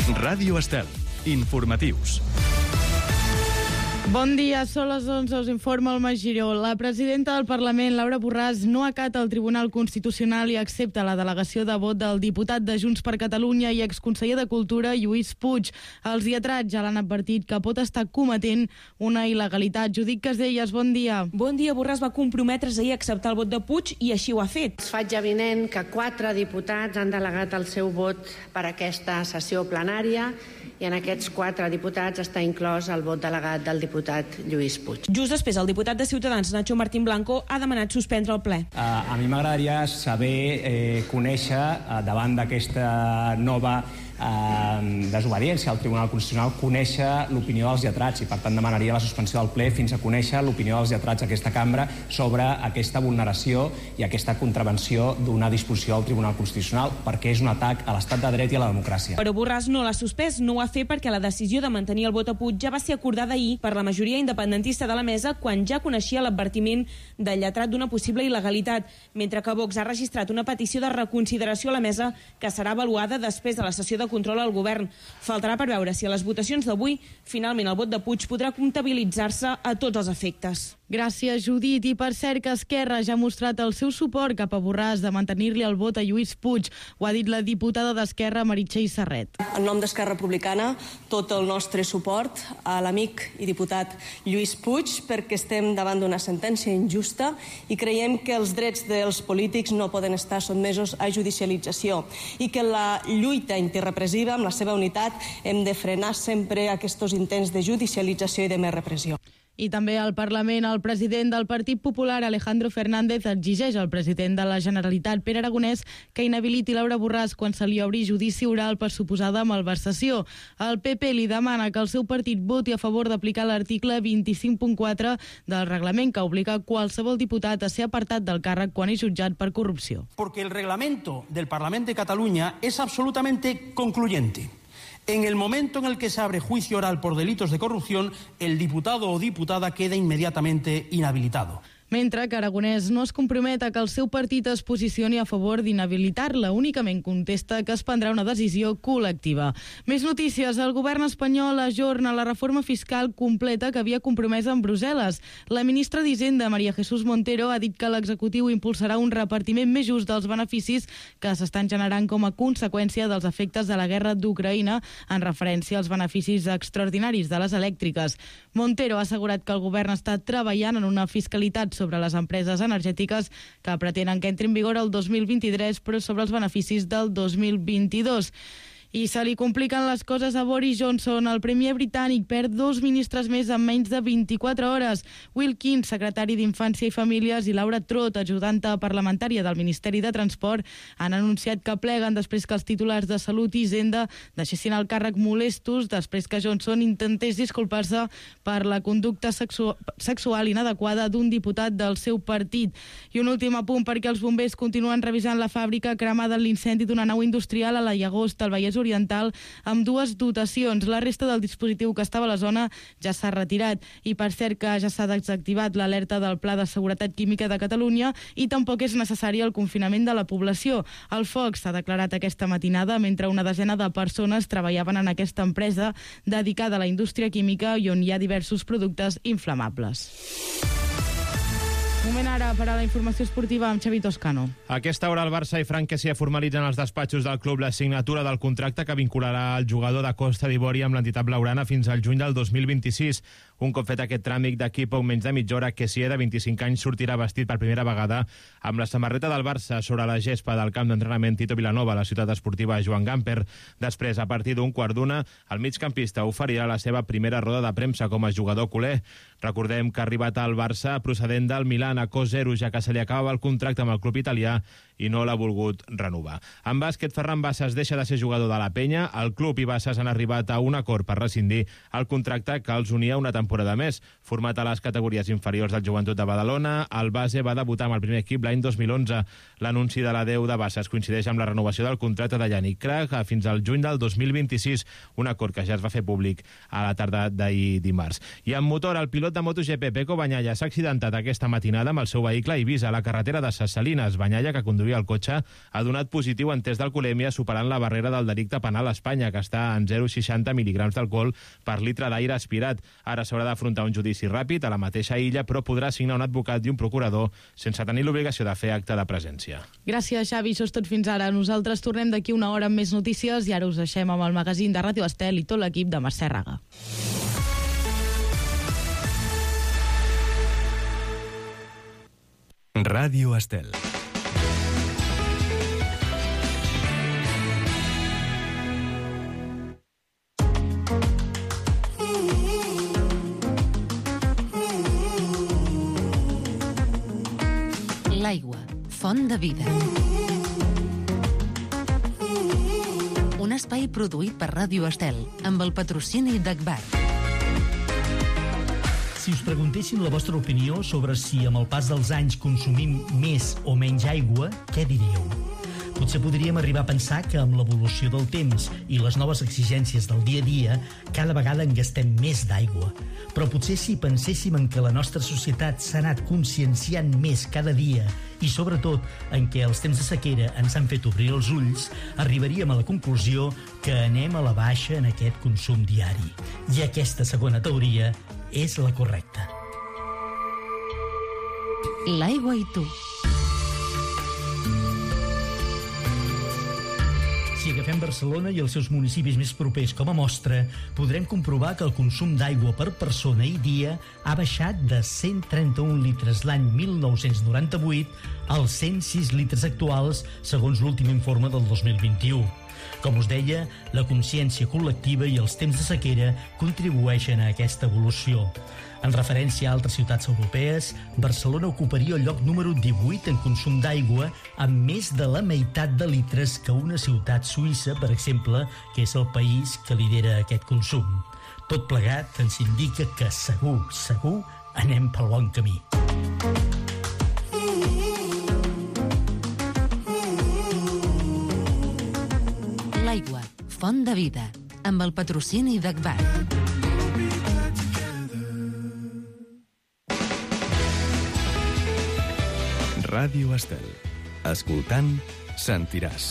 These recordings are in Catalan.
Ràdio Estel. Informatius. Bon dia, són les 11, us informa el Magiró. La presidenta del Parlament, Laura Borràs, no acata el Tribunal Constitucional i accepta la delegació de vot del diputat de Junts per Catalunya i exconseller de Cultura, Lluís Puig. Els lletrats ja l'han advertit que pot estar cometent una il·legalitat. Judit Caselles, bon dia. Bon dia. Borràs va comprometre's ahir a acceptar el vot de Puig i així ho ha fet. Es faig avinent que 4 diputats han delegat el seu vot per aquesta sessió plenària i en aquests 4 diputats està inclòs el vot delegat del diputat Lluís Puig. Just després, el diputat de Ciutadans, Nacho Martín Blanco, ha demanat suspendre el ple. A mi m'agradaria saber, conèixer, davant d'aquesta nova desobediència al Tribunal Constitucional, conèixer l'opinió dels lletrats i per tant demanaria la suspensió del ple fins a conèixer l'opinió dels lletrats d'aquesta cambra sobre aquesta vulneració i aquesta contravenció d'una disposició del Tribunal Constitucional, perquè és un atac a l'estat de dret i a la democràcia. Però Borràs no l'ha suspès, no ho ha fet perquè la decisió de mantenir el vot a Puig ja va ser acordada ahir per la majoria independentista de la mesa quan ja coneixia l'advertiment del lletrat d'una possible il·legalitat, mentre que Vox ha registrat una petició de reconsideració a la mesa que serà avaluada després de la sessió de control al govern. Faltarà per veure si a les votacions d'avui finalment el vot de Puig podrà comptabilitzar-se a tots els efectes. Gràcies, Judit. I per cert que Esquerra ja ha mostrat el seu suport cap a Borràs de mantenir-li el vot a Lluís Puig. Ho ha dit la diputada d'Esquerra, Meritxell Serret. En nom d'Esquerra Republicana, tot el nostre suport a l'amic i diputat Lluís Puig, perquè estem davant d'una sentència injusta i creiem que els drets dels polítics no poden estar sotmesos a judicialització i que la lluita antirepressiva, amb la seva unitat, hem de frenar sempre aquests intents de judicialització i de més repressió. I també al Parlament, el president del Partit Popular, Alejandro Fernández, exigeix al president de la Generalitat, Pere Aragonès, que inhabiliti Laura Borràs quan se li obri judici oral per suposada malversació. El PP li demana que el seu partit voti a favor d'aplicar l'article 25.4 del reglament que obliga qualsevol diputat a ser apartat del càrrec quan és jutjat per corrupció. Porque el reglamento del Parlamento de Cataluña es absolutamente concluyente. En el momento en el que se abre juicio oral por delitos de corrupción, el diputado o diputada queda inmediatamente inhabilitado. Mentre que Aragonès no es compromet a que el seu partit es posicioni a favor d'inhabilitar-la, únicament contesta que es prendrà una decisió col·lectiva. Més notícies. El govern espanyol ajorna la reforma fiscal completa que havia compromès en Brussel·les. La ministra d'Hisenda, María Jesús Montero, ha dit que l'executiu impulsarà un repartiment més just dels beneficis que s'estan generant com a conseqüència dels efectes de la guerra d'Ucraïna, en referència als beneficis extraordinaris de les elèctriques. Montero ha assegurat que el govern està treballant en una fiscalitat sobre les empreses energètiques que pretenen que entri en vigor el 2023, però sobre els beneficis del 2022. I se li compliquen les coses a Boris Johnson. El premier britànic perd 2 ministres més en menys de 24 hores. Wilkins, secretari d'Infància i Famílies, i Laura Trott, ajudanta parlamentària del Ministeri de Transport, han anunciat que pleguen després que els titulars de Salut i Hisenda deixessin el càrrec molestos després que Johnson intentés disculpar-se per la conducta sexual inadequada d'un diputat del seu partit. I un últim apunt perquè els bombers continuen revisant la fàbrica cremada en l'incendi d'una nau industrial a la Llagosta, al Vallès Oriental, amb 2 dotacions. La resta del dispositiu que estava a la zona ja s'ha retirat. I per cert que ja s'ha desactivat l'alerta del Pla de Seguretat Química de Catalunya i tampoc és necessari el confinament de la població. El foc s'ha declarat aquesta matinada mentre una desena de persones treballaven en aquesta empresa dedicada a la indústria química i on hi ha diversos productes inflamables. Moment ara per a la informació esportiva amb Xavi Toscano. A aquesta hora el Barça i Franquesa formalitzen els despatxos del club la signatura del contracte que vincularà el jugador de Costa d'Ivori amb l'entitat blaugrana fins al juny del 2026. Un cop fet aquest tràmit d'aquí poc menys de mitja hora, Kessié, de 25 anys, sortirà vestit per primera vegada amb la samarreta del Barça sobre la gespa del camp d'entrenament Tito Vilanova a la ciutat esportiva Joan Gamper. Després, a partir d'un 1:15, el migcampista oferirà la seva primera roda de premsa com a jugador culer. Recordem que ha arribat al Barça procedent del Milan a cost zero, ja que se li acabava el contracte amb el club italià i no l'ha volgut renovar. En bàsquet, Ferran Bassas deixa de ser jugador de la Penya. El club i Bassas han arribat a un acord per rescindir el contracte que els unia una temporada més. Format a les categories inferiors del Joventut de Badalona, el base va debutar amb el primer equip l'any 2011. L'anunci de l'adeu de Bassas coincideix amb la renovació del contracte de Yannick Krag fins al juny del 2026, un acord que ja es va fer públic a la tarda d'ahir dimarts. I en motor, el pilot de MotoGP, Pecco Bagnaia, s'ha accidentat aquesta matinada amb el seu vehicle a Eivissa, a la carretera de Ses Salines. Bagnaia, que conduïa conduir el cotxe ha donat positiu en test d'alcoholèmia, superant la barrera del delicte penal a Espanya, que està en 0,60 mil·ligrams d'alcohol per litre d'aire aspirat. Ara s'haurà d'afrontar un judici ràpid a la mateixa illa, però podrà signar un advocat i un procurador sense tenir l'obligació de fer acte de presència. Gràcies, Xavi. Això és tot fins ara. Nosaltres tornem d'aquí una hora amb més notícies i ara us deixem amb el magazín de Ràdio Estel i tot l'equip de Mercè Raga. Ràdio Estel. L'aigua, font de vida. Un espai produït per Ràdio Estel, amb el patrocini d'Agbar. Si us preguntéssim la vostra opinió sobre si amb el pas dels anys consumim més o menys aigua, què diríeu? Potser podríem arribar a pensar que amb l'evolució del temps i les noves exigències del dia a dia, cada vegada en gastem més d'aigua. Però potser si penséssim en que la nostra societat s'ha anat conscienciant més cada dia i sobretot en què els temps de sequera ens han fet obrir els ulls, arribaríem a la conclusió que anem a la baixa en aquest consum diari. I aquesta segona teoria és la correcta. L'aigua i tu. Si agafem Barcelona i els seus municipis més propers com a mostra, podrem comprovar que el consum d'aigua per persona i dia ha baixat de 131 litres l'any 1998 als 106 litres actuals, segons l'últim informe del 2021. Com us deia, la consciència col·lectiva i els temps de sequera contribueixen a aquesta evolució. En referència a altres ciutats europees, Barcelona ocuparia el lloc número 18 en consum d'aigua, amb més de la meitat de litres que una ciutat suïssa, per exemple, que és el país que lidera aquest consum. Tot plegat ens indica que segur, anem pel bon camí. L'aigua, font de vida, amb el patrocini d'Agbar. Ràdio Estel. Escoltant, sentiràs.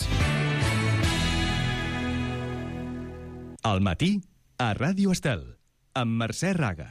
Al matí, a Ràdio Estel, amb Mercè Raga.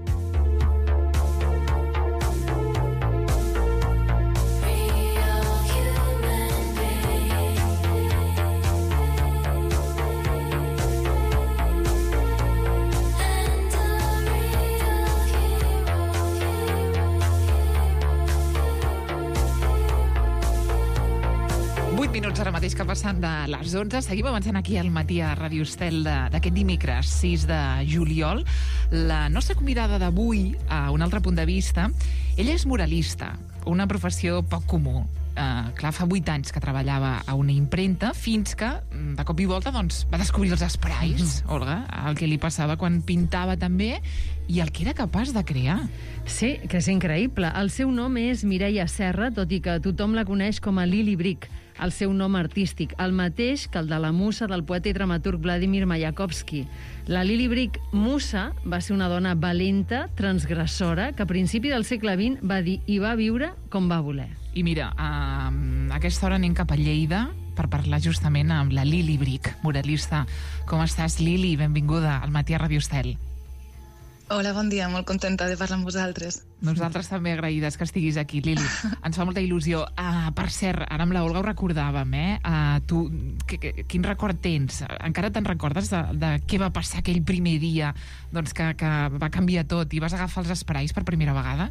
Ara mateix que passen de les 11, seguim avançant aquí al matí a Ràdio Estel d'aquest dimecres 6 de juliol. La nostra convidada d'avui, a un altre punt de vista, ella és muralista, una professió poc comú. Clar, fa 8 anys que treballava a una impremta, fins que, de cop i volta, doncs, va descobrir els esprais, Olga, el que li passava quan pintava també i el que era capaç de crear. Sí, que és increïble. El seu nom és Mireia Serra, tot i que tothom la coneix com a Lili Brick, el seu nom artístic, el mateix que el de la musa del poeta i dramaturg Vladimir Mayakovsky. La Lili Brick musa va ser una dona valenta, transgressora, que a principi del segle XX va dir i va viure com va voler. I mira, a aquesta hora anem cap a Lleida per parlar justament amb la Lili Brick, muralista. Com estàs, Lili? Benvinguda al matí a Ràdio Estel. Hola, bon dia, molt contenta de parlar amb vosaltres. Nosaltres també agraïdes que estiguis aquí, Lili. Ens fa molta il·lusió. Per cert, ara amb l'Olga ho recordàvem, tu, quin record tens? Encara te'n recordes de què va passar aquell primer dia que va canviar tot i vas agafar els esprais per primera vegada?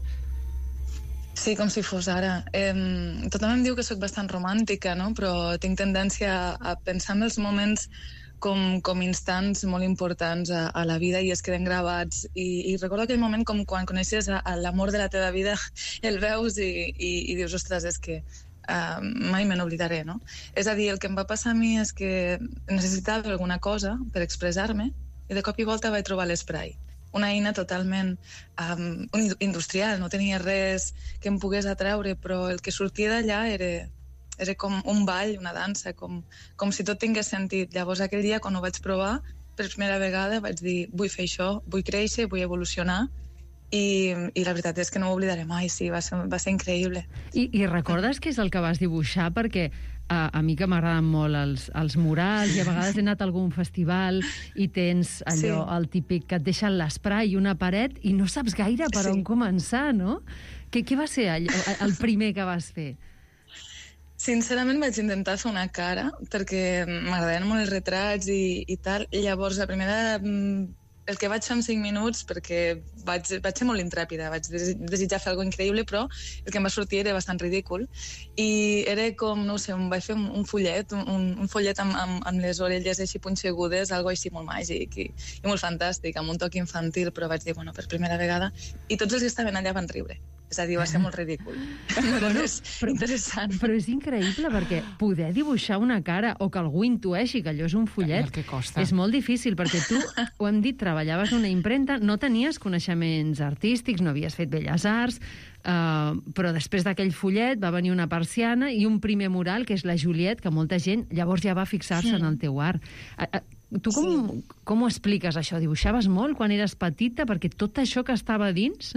Sí, com si fos ara. Tothom em diu que sóc bastant romàntica, no? Però tinc tendència a pensar en els moments com instants molt importants a la vida i es queden gravats. I recordo aquell moment com quan coneixes l'amor de la teva vida, el veus i dius, ostres, és que mai me n'oblidaré, no? És a dir, el que em va passar a mi és que necessitava alguna cosa per expressar-me i de cop i volta vaig trobar l'esprai. Una eina totalment industrial, no tenia res que em pogués atreure, però el que sortia d'allà era com un ball, una dansa, com si tot tingués sentit. Llavors, aquell dia, quan ho vaig provar, per primera vegada vaig dir, vull fer això, vull créixer, vull evolucionar, i la veritat és que no ho oblidaré mai, sí, va ser increïble. I recordes què és el que vas dibuixar? Perquè a mi que m'agraden molt els murals, i a vegades he anat a algun festival i tens allò, el típic que et deixen l'esprai i una paret i no saps gaire per on començar, no? Què va ser el primer que vas fer? Sincerament vaig intentar fer una cara perquè m'agradaven molt els retrats i tal, i llavors la primera... El que vaig fer en 5 minuts, perquè vaig ser molt intrèpida, vaig desitjar fer alguna cosa increïble, però el que em va sortir era bastant ridícul. I era com, no ho sé, vaig fer un follet, un follet amb les orelles així punxegudes, algo així molt màgic i molt fantàstic, amb un toc infantil, però vaig dir, bueno, per primera vegada, i tots els que estaven allà van riure. És a dir, va ser molt ridícul. Interessant. Però és increïble, perquè poder dibuixar una cara o que algú intueixi que allò és un follet és molt difícil, perquè tu, ho hem dit, treballaves en una impremta, no tenies coneixements artístics, no havies fet belles arts, però després d'aquell follet va venir una persiana i un primer mural, que és la Juliet, que molta gent llavors ja va fixar-se en el teu art. Tu com ho expliques, això? Dibuixaves molt quan eres petita? Perquè tot això que estava dins...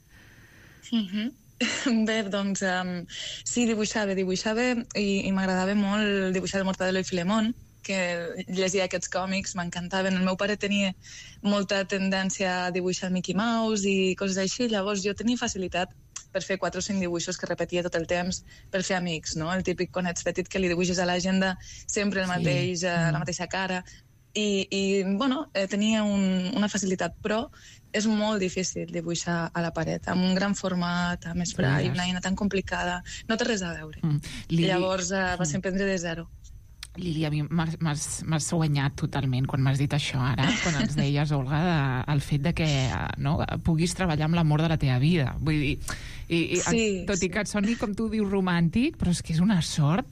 Bé, doncs sí, dibuixava i m'agradava molt dibuixar el Mortadelo i Filemón, que llegia aquests còmics, m'encantaven. El meu pare tenia molta tendència a dibuixar Mickey Mouse i coses així, llavors jo tenia facilitat per fer 4 o 5 dibuixos que repetia tot el temps per fer amics, no? El típic quan ets petit que li dibuixes a l'agenda sempre el mateix, la mateixa cara, i bueno, tenia una facilitat, però és molt difícil dibuixar a la paret, amb un gran format, amb spray, una eina tan complicada, no té res a veure. Llavors va ser prendre de zero. Lili, a mi m'has guanyat totalment quan m'has dit això ara, quan ens deies, Olga, el fet de que puguis treballar amb l'amor de la teva vida. Vull dir, tot i que et soni, com tu dius, romàntic, però és que és una sort.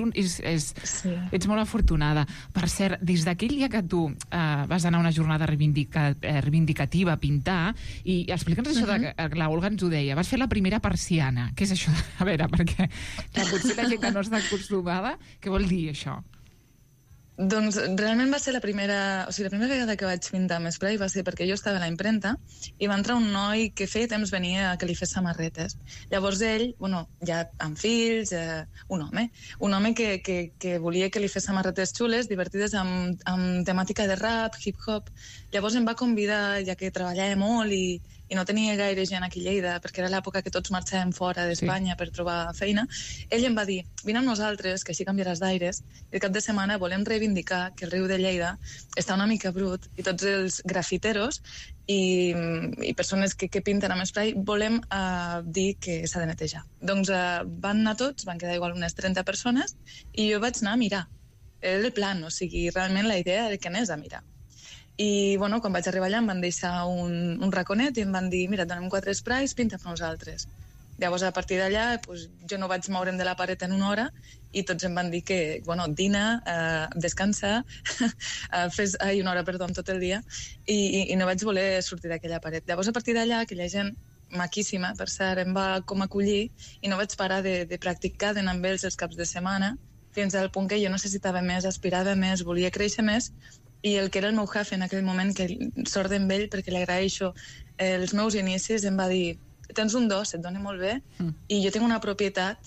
Ets molt afortunada. Per cert, des d'aquell dia que tu vas anar a una jornada reivindicativa a pintar, i explica'ns això, la Olga ens ho deia, vas fer la primera persiana. Què és això? A veure, perquè potser la gent que no està acostumada, què vol dir això? Doncs realment va ser la primera vegada que vaig pintar amb spray va ser perquè jo estava a la impremta i va entrar un noi que feia temps venia que li fes samarretes. Llavors ell, ja amb fills, un home que volia que li fes samarretes xules, divertides, amb temàtica de rap, hip-hop. Llavors em va convidar, ja que treballava molt i no tenia gaire gent aquí a Lleida, perquè era l'època que tots marxàvem fora d'Espanya per trobar feina, ell em va dir, vine amb nosaltres, que així canviaràs d'aires, i el cap de setmana volem reivindicar que el riu de Lleida està una mica brut, i tots els grafiteros i persones que pinten amb spray volem dir que s'ha de netejar. Doncs van anar tots, van quedar igual unes 30 persones, i jo vaig anar a mirar. Era el plan, o sigui, realment la idea era que anés a mirar. I quan vaig arribar allà em van deixar un raconet i em van dir, mira, et donem 4 sprays, pinta amb nosaltres. Llavors, a partir d'allà, jo no vaig moure'm de la paret en una hora i tots em van dir que, dina, descansa, fes una hora, tot el dia, i no vaig voler sortir d'aquella paret. Llavors, a partir d'allà, aquella gent maquíssima, per cert, em va com acollir i no vaig parar de practicar, d'anar amb ells els caps de setmana, fins al punt que jo necessitava més, aspirava més, volia créixer més, i el que era el meu jefe en aquell moment, que sort d'en ell, perquè li agraeixo els meus inicis, em va dir, tens un do, se't dona molt bé, i jo tinc una propietat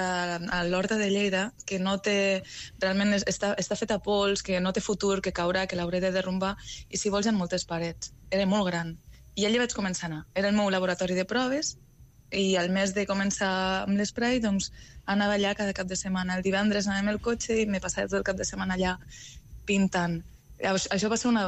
a l'Horta de Lleida que no té, realment està feta a pols, que no té futur, que caurà, que l'hauré de derrumbar, i si vols hi ha moltes parets. Era molt gran. I allà vaig començar a anar. Era el meu laboratori de proves, i al mes de començar amb l'esprai, doncs anava allà cada cap de setmana. El divendres anàvem al cotxe i m'he passat tot el cap de setmana allà pintant. Això va ser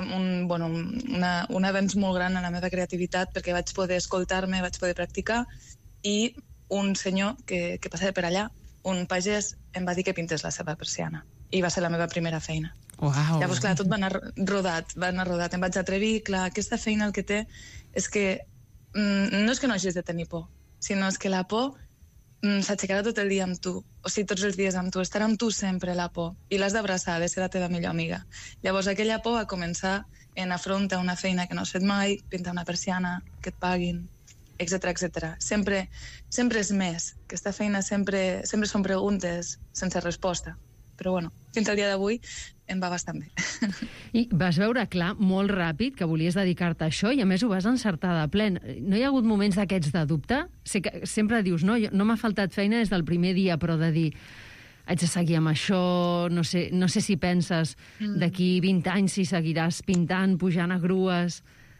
un avenç molt gran en la meva creativitat perquè vaig poder escoltar-me, vaig poder practicar i un senyor que passava per allà, un pagès, em va dir que pintés la seva persiana i va ser la meva primera feina. Wow. Llavors, clar, tot va anar rodat. Em vaig atrevir, clar, aquesta feina el que té és que no és que no hagis de tenir por, sinó és que la por s'aixecarà tot el dia amb tu, o sigui, tots els dies amb tu, estarà amb tu sempre la por, i l'has d'abraçar, ha de ser la teva millor amiga. Llavors aquella por va començar en afrontar una feina que no has fet mai, pintar una persiana, que et paguin, etc. Sempre és més, aquesta feina sempre són preguntes sense resposta. Però bueno, fins al dia d'avui em va bastant bé. I vas veure clar molt ràpid que volies dedicar-te a això i a més ho vas encertar de ple. No hi ha hagut moments d'aquests de dubte? Sé que sempre dius, no m'ha faltat feina des del primer dia, però de dir, haig de seguir amb això, no sé si penses d'aquí 20 anys si seguiràs pintant, pujant a grues...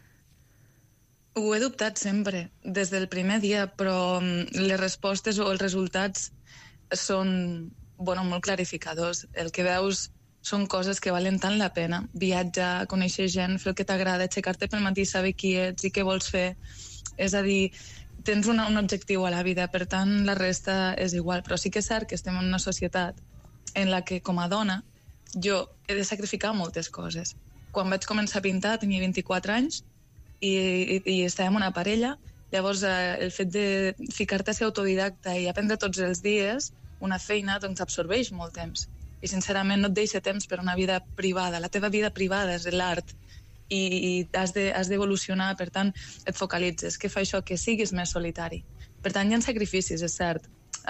Ho he dubtat sempre, des del primer dia, però les respostes o els resultats són molt clarificadors. El que veus són coses que valen tant la pena. Viatjar, conèixer gent, fer el que t'agrada, aixecar-te pel matí, saber qui ets i què vols fer. És a dir, tens un objectiu a la vida, per tant la resta és igual. Però sí que és cert que estem en una societat en la que com a dona jo he de sacrificar moltes coses. Quan vaig començar a pintar tenia 24 anys i estàvem una parella, llavors el fet de ficar-te a ser autodidacta i aprendre tots els dies una feina doncs absorbeix molt temps i sincerament no et deixa temps per una vida privada. La teva vida privada és l'art i has d'evolucionar, per tant et focalitzes. Què fa això? Que siguis més solitari. Per tant hi ha sacrificis, és cert.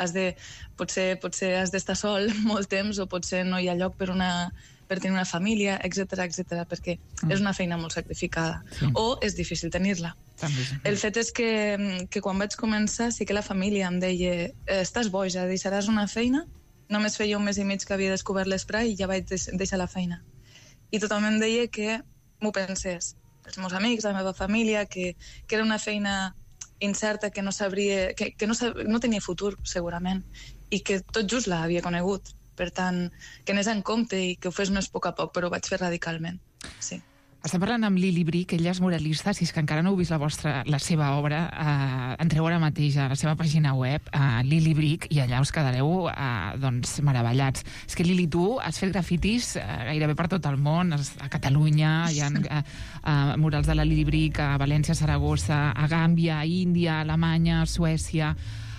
Potser has d'estar sol molt temps o potser no hi ha lloc per tenir una família, etc, perquè és una feina molt sacrificada. Sí. O és difícil tenir-la. El fet és que quan vaig començar sí que la família em deia estàs boja, deixaràs una feina? Només feia un mes i mig que havia descobert l'esprai i ja vaig deixar la feina. I tothom em deia que m'ho pensés. Els meus amics, la meva família, que era una feina incerta, que no sabria, que no tenia futur, segurament, i que tot just l'havia conegut. Per tant, que anés en compte i que ho fes més a poc, però ho vaig fer radicalment. Sí. Estem parlant amb Lili Brick, ella és muralista. Si és que encara no heu vist la seva obra, entreu ara mateix a la seva pàgina web, Lili Brick, i allà us quedareu meravellats. És que, Lili, tu has fet grafitis gairebé per tot el món, a Catalunya, hi ha murals de la Lili Brick a València, Saragossa, a Gàmbia, a Índia, a Alemanya, a Suècia...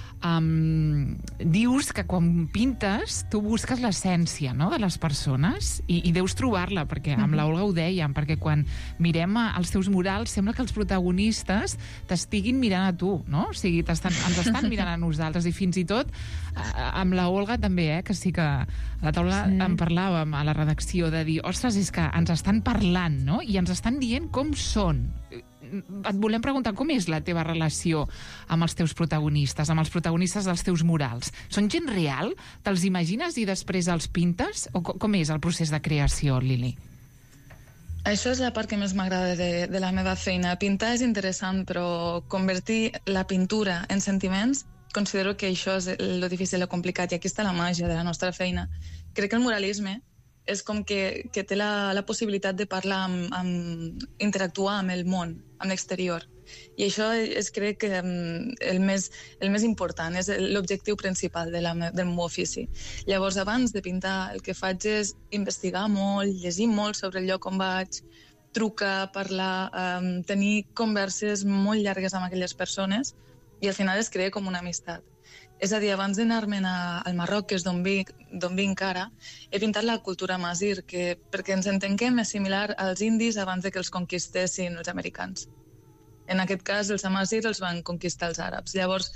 dius que quan pintes tu busques l'essència, no?, de les persones i deus trobar-la, perquè amb la Olga ho dèiem, perquè quan mirem els teus murals sembla que els protagonistes t'estiguin mirant a tu, no? O sigui, ens estan mirant a nosaltres, i fins i tot amb la Olga també, que sí que a la taula en parlàvem a la redacció, de dir, ostres, és que ens estan parlant, no?, i ens estan dient com són. Et volem preguntar com és la teva relació amb els teus protagonistes, amb els protagonistes dels teus murals. Són gent real? Te'ls imagines i després els pintes? O com és el procés de creació, Lili? Això és la part que més m'agrada de la meva feina. Pintar és interessant, però convertir la pintura en sentiments, considero que això és lo difícil, lo complicat, i aquí està la màgia de la nostra feina. Crec que el muralisme és com que té la possibilitat de parlar, interactuar amb el món, amb l'exterior. I això és, crec, que el més important, és l'objectiu principal del meu ofici. Llavors, abans de pintar, el que faig és investigar molt, llegir molt sobre el lloc on vaig, trucar, parlar, tenir converses molt llargues amb aquelles persones, i al final es crea com una amistat. És a dir, abans d'anar-me'n al Marroc, que és d'on vinc ara, he pintat la cultura amazir, perquè ens entenguem és similar als indis abans que els conquistessin els americans. En aquest cas, els amazir els van conquistar els àrabs. Llavors,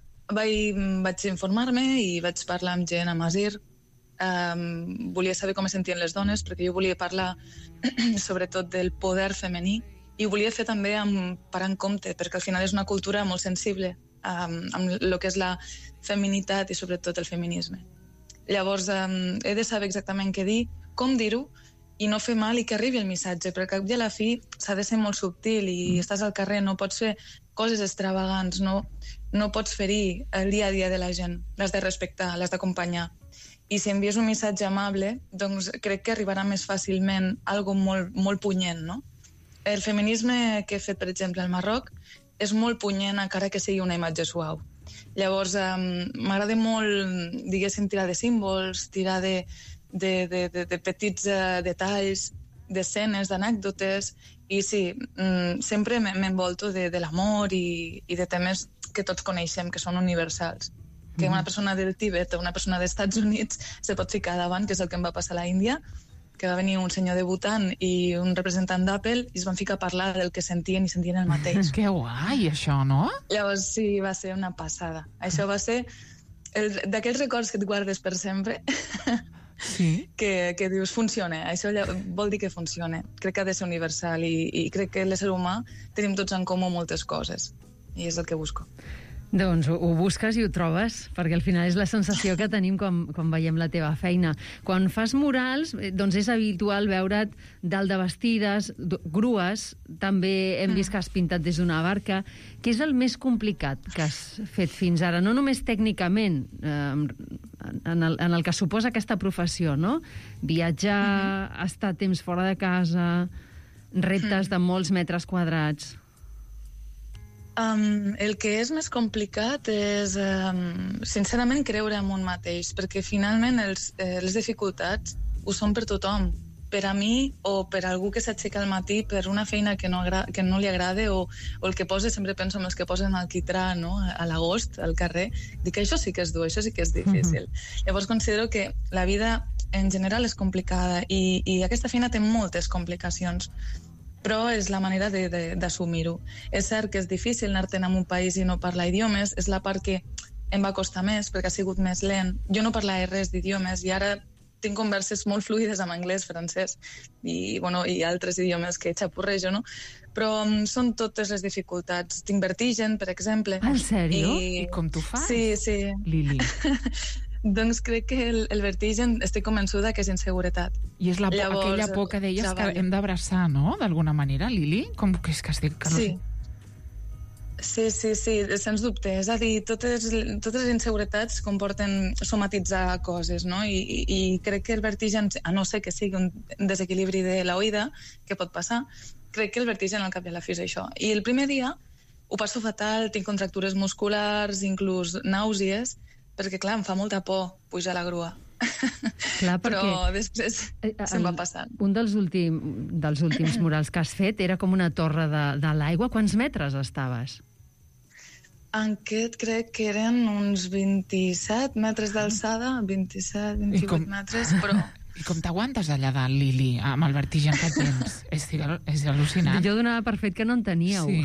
vaig informar-me i vaig parlar amb gent amazir. Volia saber com es sentien les dones, perquè jo volia parlar sobretot del poder femení, i ho volia fer també parant compte, perquè al final és una cultura molt sensible amb el que és la feminitat i sobretot el feminisme. Llavors he de saber exactament què dir, com dir-ho, i no fer mal i que arribi el missatge, perquè al cap i a la fi s'ha de ser molt subtil i estàs al carrer, no pots fer coses extravagants, no pots ferir el dia a dia de la gent, l'has de respectar, l'has d'acompanyar. I si envies un missatge amable, doncs crec que arribarà més fàcilment algo molt, molt punyent, no? El feminisme que he fet, per exemple, al Marroc, és molt punyent encara que sigui una imatge suau. Llavors, m'agrada molt, diguéssim, tirar de símbols, tirar de petits detalls, d'escenes, d'anècdotes, i sí, sempre m'envolto de l'amor i de temes que tots coneixem, que són universals. Que una persona del Tíbet o una persona dels Estats Units se pot ficar davant, que és el que em va passar a l'Índia, que va venir un senyor de Bhutan i un representant d'Apple i es van ficar a parlar del que sentien i sentien el mateix. Que guai, això, no? Llavors, sí, va ser una passada. Això va ser d'aquells records que et guardes per sempre. que dius funciona. Això vol dir que funciona. Crec que ha de ser universal i crec que l'ésser humà tenim tots en comú moltes coses i és el que busco. Doncs ho busques i ho trobes, perquè al final és la sensació que tenim quan veiem la teva feina. Quan fas murals, doncs és habitual veure't dalt de bastides, grues, també hem vist que has pintat des d'una barca. Què és el més complicat que has fet fins ara? No només tècnicament, en el que suposa aquesta professió, no? Viatjar, estar temps fora de casa, reptes de molts metres quadrats. El que és més complicat és, sincerament, creure en un mateix, perquè finalment les dificultats ho són per tothom, per a mi o per algú que s'aixeca al matí per una feina que no li agrada o el que posa, sempre penso en els que posen alquitrà, no? A l'agost, al carrer, dic que això sí que és dur, això sí que és difícil. Llavors considero que la vida en general és complicada i aquesta feina té moltes complicacions, però és la manera d'assumir-ho. És cert que és difícil anar-te'n a un país i no parlar idiomes, és la part que em va costar més, perquè ha sigut més lent. Jo no parlava res d'idiomes i ara tinc converses molt fluides amb anglès, francès i altres idiomes que xapurrejo, no? Però són totes les dificultats. Tinc vertigen, per exemple. En sèrio? I com t'ho fas? Sí. Lili. Doncs crec que el vertigen estic convençuda que és inseguretat. I és aquella por que deies que hem d'abraçar, no?, d'alguna manera, Lili? Com que és que estic... Sí, sens dubte. És a dir, totes les inseguretats comporten somatitzar coses, no? I crec que el vertigen, a no ser que sigui un desequilibri de l'oïda, que pot passar, crec que el vertigen al cap i a la fi és això. I el primer dia ho passo fatal, tinc contractures musculars, inclús nàusees, perquè, clar, em fa molta por pujar a la grua. Clar, però després se'm va passant. Un dels últims murals que has fet era com una torre de l'aigua. Quants metres estaves? En aquest crec que eren uns 27 metres d'alçada, 28 metres, però... I com t'aguantes allà dalt, Lili, amb el vertigen que tens? És al·lucinant. Jo donava per fet que no en teníeu. Sí.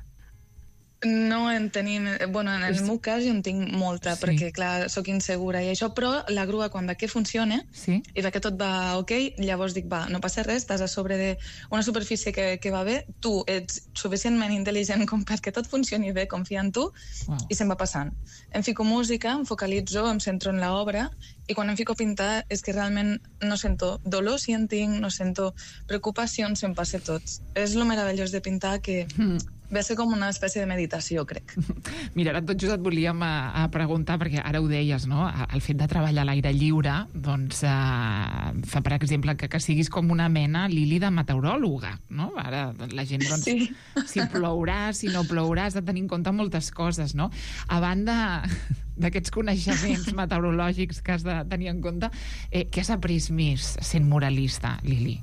No en tenim... Bueno, en el meu cas jo en tinc molta, perquè, clar, sóc insegura i això, però la grua, quan ve que funciona i ve que tot va ok, llavors dic, va, no passa res, estàs a sobre d'una superfície que va bé, tu ets suficientment intel·ligent com perquè tot funcioni bé, confia en tu, i se'm va passant. Em fico música, em focalitzo, em centro en l'obra, i quan em fico a pintar és que realment no sento dolor si en tinc, no sento preocupacions, se'm passa tot. És lo meravellós de pintar que... Ve a ser com una espècie de meditació, crec. Mira, ara tot just et volíem preguntar, perquè ara ho deies, no? El fet de treballar a l'aire lliure, doncs, fa, per exemple, que siguis com una mena, Lili, de meteoròloga, no? Ara la gent, doncs, si plourà, si no plourà, has de tenir en compte moltes coses, no? A banda d'aquests coneixements meteorològics que has de tenir en compte, què has après més sent muralista, Lili?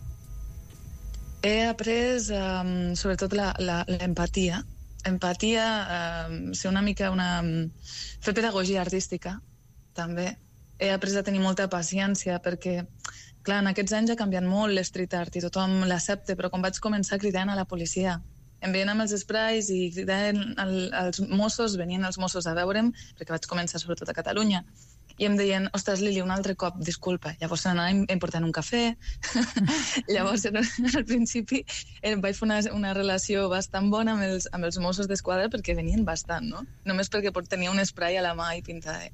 He après, sobretot, l'empatia. Empatia, ser una mica fer pedagogia artística, també. He après a tenir molta paciència, perquè, clar, en aquests anys ha canviat molt l'street art i tothom l'accepta, però quan vaig començar cridant a la policia, em veien amb els sprays i cridaven als Mossos, venien els Mossos a veure'm, perquè vaig començar sobretot a Catalunya, i em deien, ostres, Lili, un altre cop, disculpa. Llavors anàvem important un cafè. Llavors, al principi, vaig fer una relació bastant bona amb els Mossos d'Esquadra perquè venien bastant, no? Només perquè tenia un spray a la mà i pintava.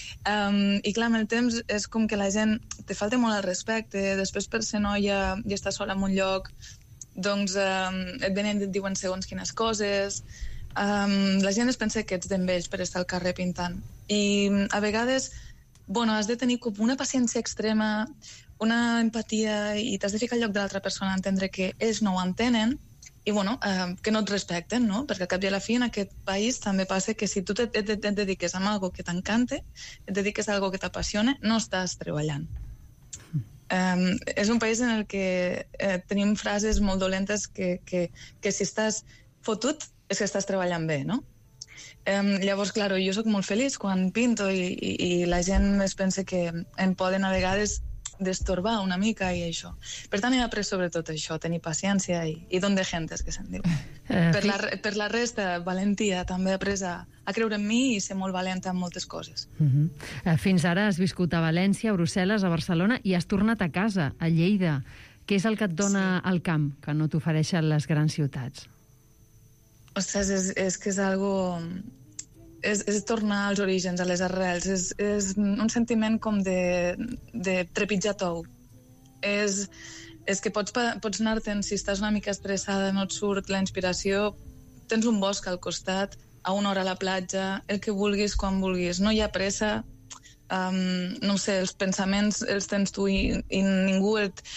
I clar, amb el temps és com que la gent te falta molt el respecte, després per ser noia i estar sola en un lloc, doncs et venen i et diuen segons quines coses. La gent es pensa que ets d'envells per estar al carrer pintant. I a vegades has de tenir com una paciència extrema, una empatia, i t'has de ficar al lloc de l'altra persona a entendre que ells no ho entenen i que no et respecten, no? Perquè al cap i a la fi en aquest país també passa que si tu et dediques a algo que t'encanta, et dediques a algo que t'apassiona, no estàs treballant. És un país en el que tenim frases molt dolentes que si estàs fotut és que estàs treballant bé, no? Llavors, clar, jo soc molt feliç quan pinto i la gent es pensa que em poden a vegades destorbar una mica i això. Per tant, he après sobretot això, tenir paciència i don de gentes, que se'n diu. Per la resta, valentia. També he après a creure en mi i ser molt valenta en moltes coses. Fins ara has viscut a València, a Brussel·les, a Barcelona i has tornat a casa, a Lleida. Què és el que et dona el camp, que no t'ofereixen les grans ciutats? Ostres, és que és algo... És tornar als orígens, a les arrels. És un sentiment com de trepitjar tou. És que pots anar-te'n, si estàs una mica estressada, no et surt la inspiració, tens un bosc al costat, a una hora a la platja, el que vulguis, quan vulguis. No hi ha pressa, no sé, els pensaments els tens tu i ningú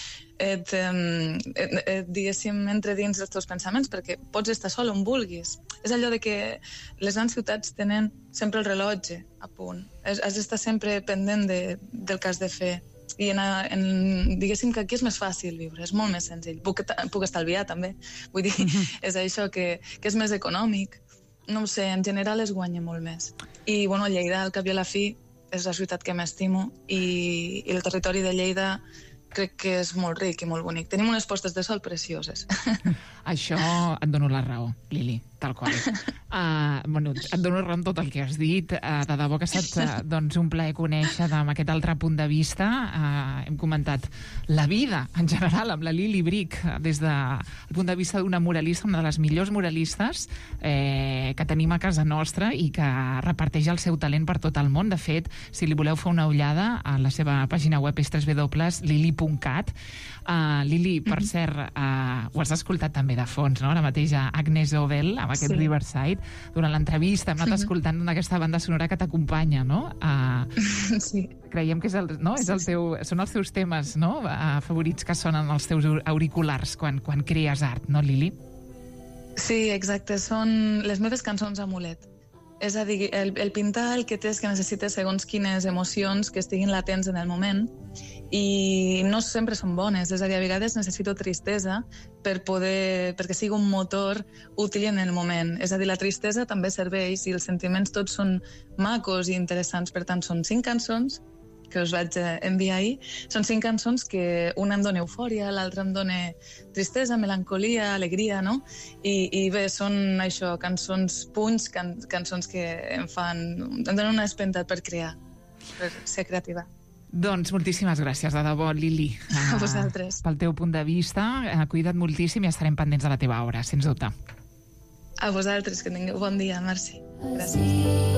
diguéssim, entre dins els teus pensaments, perquè pots estar sol on vulguis. És allò de que les grans ciutats tenen sempre el rellotge a punt. Has d'estar sempre pendent del que has de fer. I diguéssim que aquí és més fàcil viure, és molt més senzill. Puc estalviar, també. Vull dir, és això que és més econòmic. No ho sé, en general es guanya molt més. I, bueno, Lleida, al cap i a la fi, és la ciutat que m'estimo i el territori de Lleida crec que és molt ric i molt bonic. Tenim unes postes de sol precioses. Això et dono la raó, Lili, tal qual. Et dono raó en tot el que has dit. De debò que ha estat un plaer conèixer amb aquest altre punt de vista. Hem comentat la vida, en general, amb la Lili Brick, des del punt de vista d'una muralista, una de les millors muralistes que tenim a casa nostra i que reparteix el seu talent per tot el món. De fet, si li voleu fer una ullada, a la seva pàgina web és www.lili.cat. Lili, per cert, ho has escoltat també de fons, no? Ara mateix a Agnes Obel, amb aquest Riverside. Durant l'entrevista hem anat escoltant aquesta banda sonora que t'acompanya, no? Sí. Creiem que són els teus temes, no? Favorits que sonen als teus auriculars quan crees art, no, Lili? Sí, exacte. Són les meves cançons amulet. És a dir, el pintar el que té és que necessites segons quines emocions que estiguin latents en el moment i no sempre són bones. És a dir, a vegades necessito tristesa perquè sigui un motor útil en el moment. És a dir, la tristesa també serveix i els sentiments tots són macos i interessants. Per tant, són 5 cançons que us vaig enviar ahir. Són 5 cançons que una em dona eufòria, l'altra em dona tristesa, melancolia, alegria, no? I bé, són això, cançons punys, cançons que em donen una espentat per crear, per ser creativa. Doncs moltíssimes gràcies, de debò, Lili. A vosaltres. Pel teu punt de vista, cuida't moltíssim i estarem pendents de la teva obra, sens dubte. A vosaltres, que tingueu bon dia, merci. Gràcies.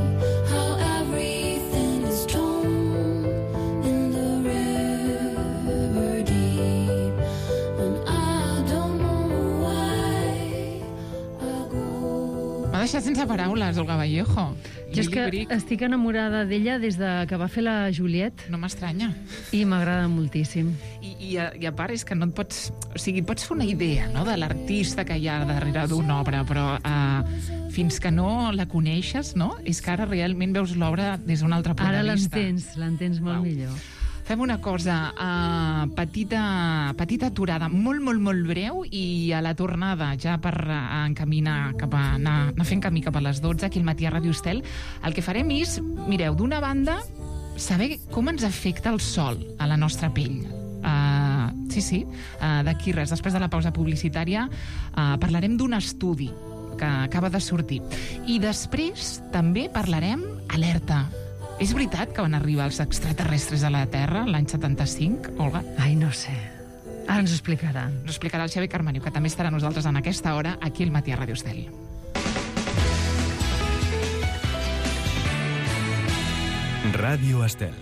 M'ha deixat sense paraules, Olga Vallejo. Jo és que estic enamorada d'ella des que va fer la Juliet. No m'estranya. I m'agrada moltíssim. I a part és que no et pots... O sigui, pots fer una idea, no?, de l'artista que hi ha darrere d'una obra, però fins que no la coneixes, no?, és que ara realment veus l'obra des d'un altre punt de vista. Ara l'entens molt millor. Fem una cosa, petita aturada, molt breu, i a la tornada, ja per encaminar cap a anar fent camí cap a les 12, aquí al matí a Ràdio Estel, el que farem és, mireu, d'una banda, saber com ens afecta el sol a la nostra pell. Sí, d'aquí res, després de la pausa publicitària, parlarem d'un estudi que acaba de sortir. I després també parlarem, alerta, és veritat que van arribar els extraterrestres a la Terra l'any 75, Olga? Ai, no sé. Ara ens ho explicarà. Ens ho explicarà el Xavi Carmeniu, que també estarà nosaltres en aquesta hora, aquí al matí a Ràdio Estel. Ràdio Estel.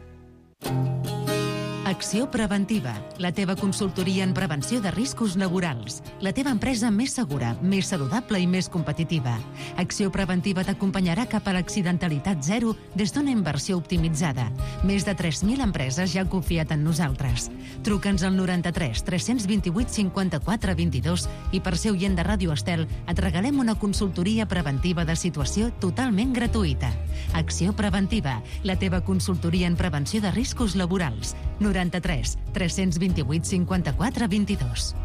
Acció Preventiva, la teva consultoria en prevenció de riscos laborals. La teva empresa més segura, més saludable i més competitiva. Acció Preventiva t'acompanyarà cap a l'accidentalitat zero des d'una inversió optimitzada. Més de 3.000 empreses ja han confiat en nosaltres. Truca'ns al 93 328 54 22 i per ser oient de Ràdio Estel et regalem una consultoria preventiva de situació totalment gratuïta. Acció Preventiva, la teva consultoria en prevenció de riscos laborals. 93 328 54 22.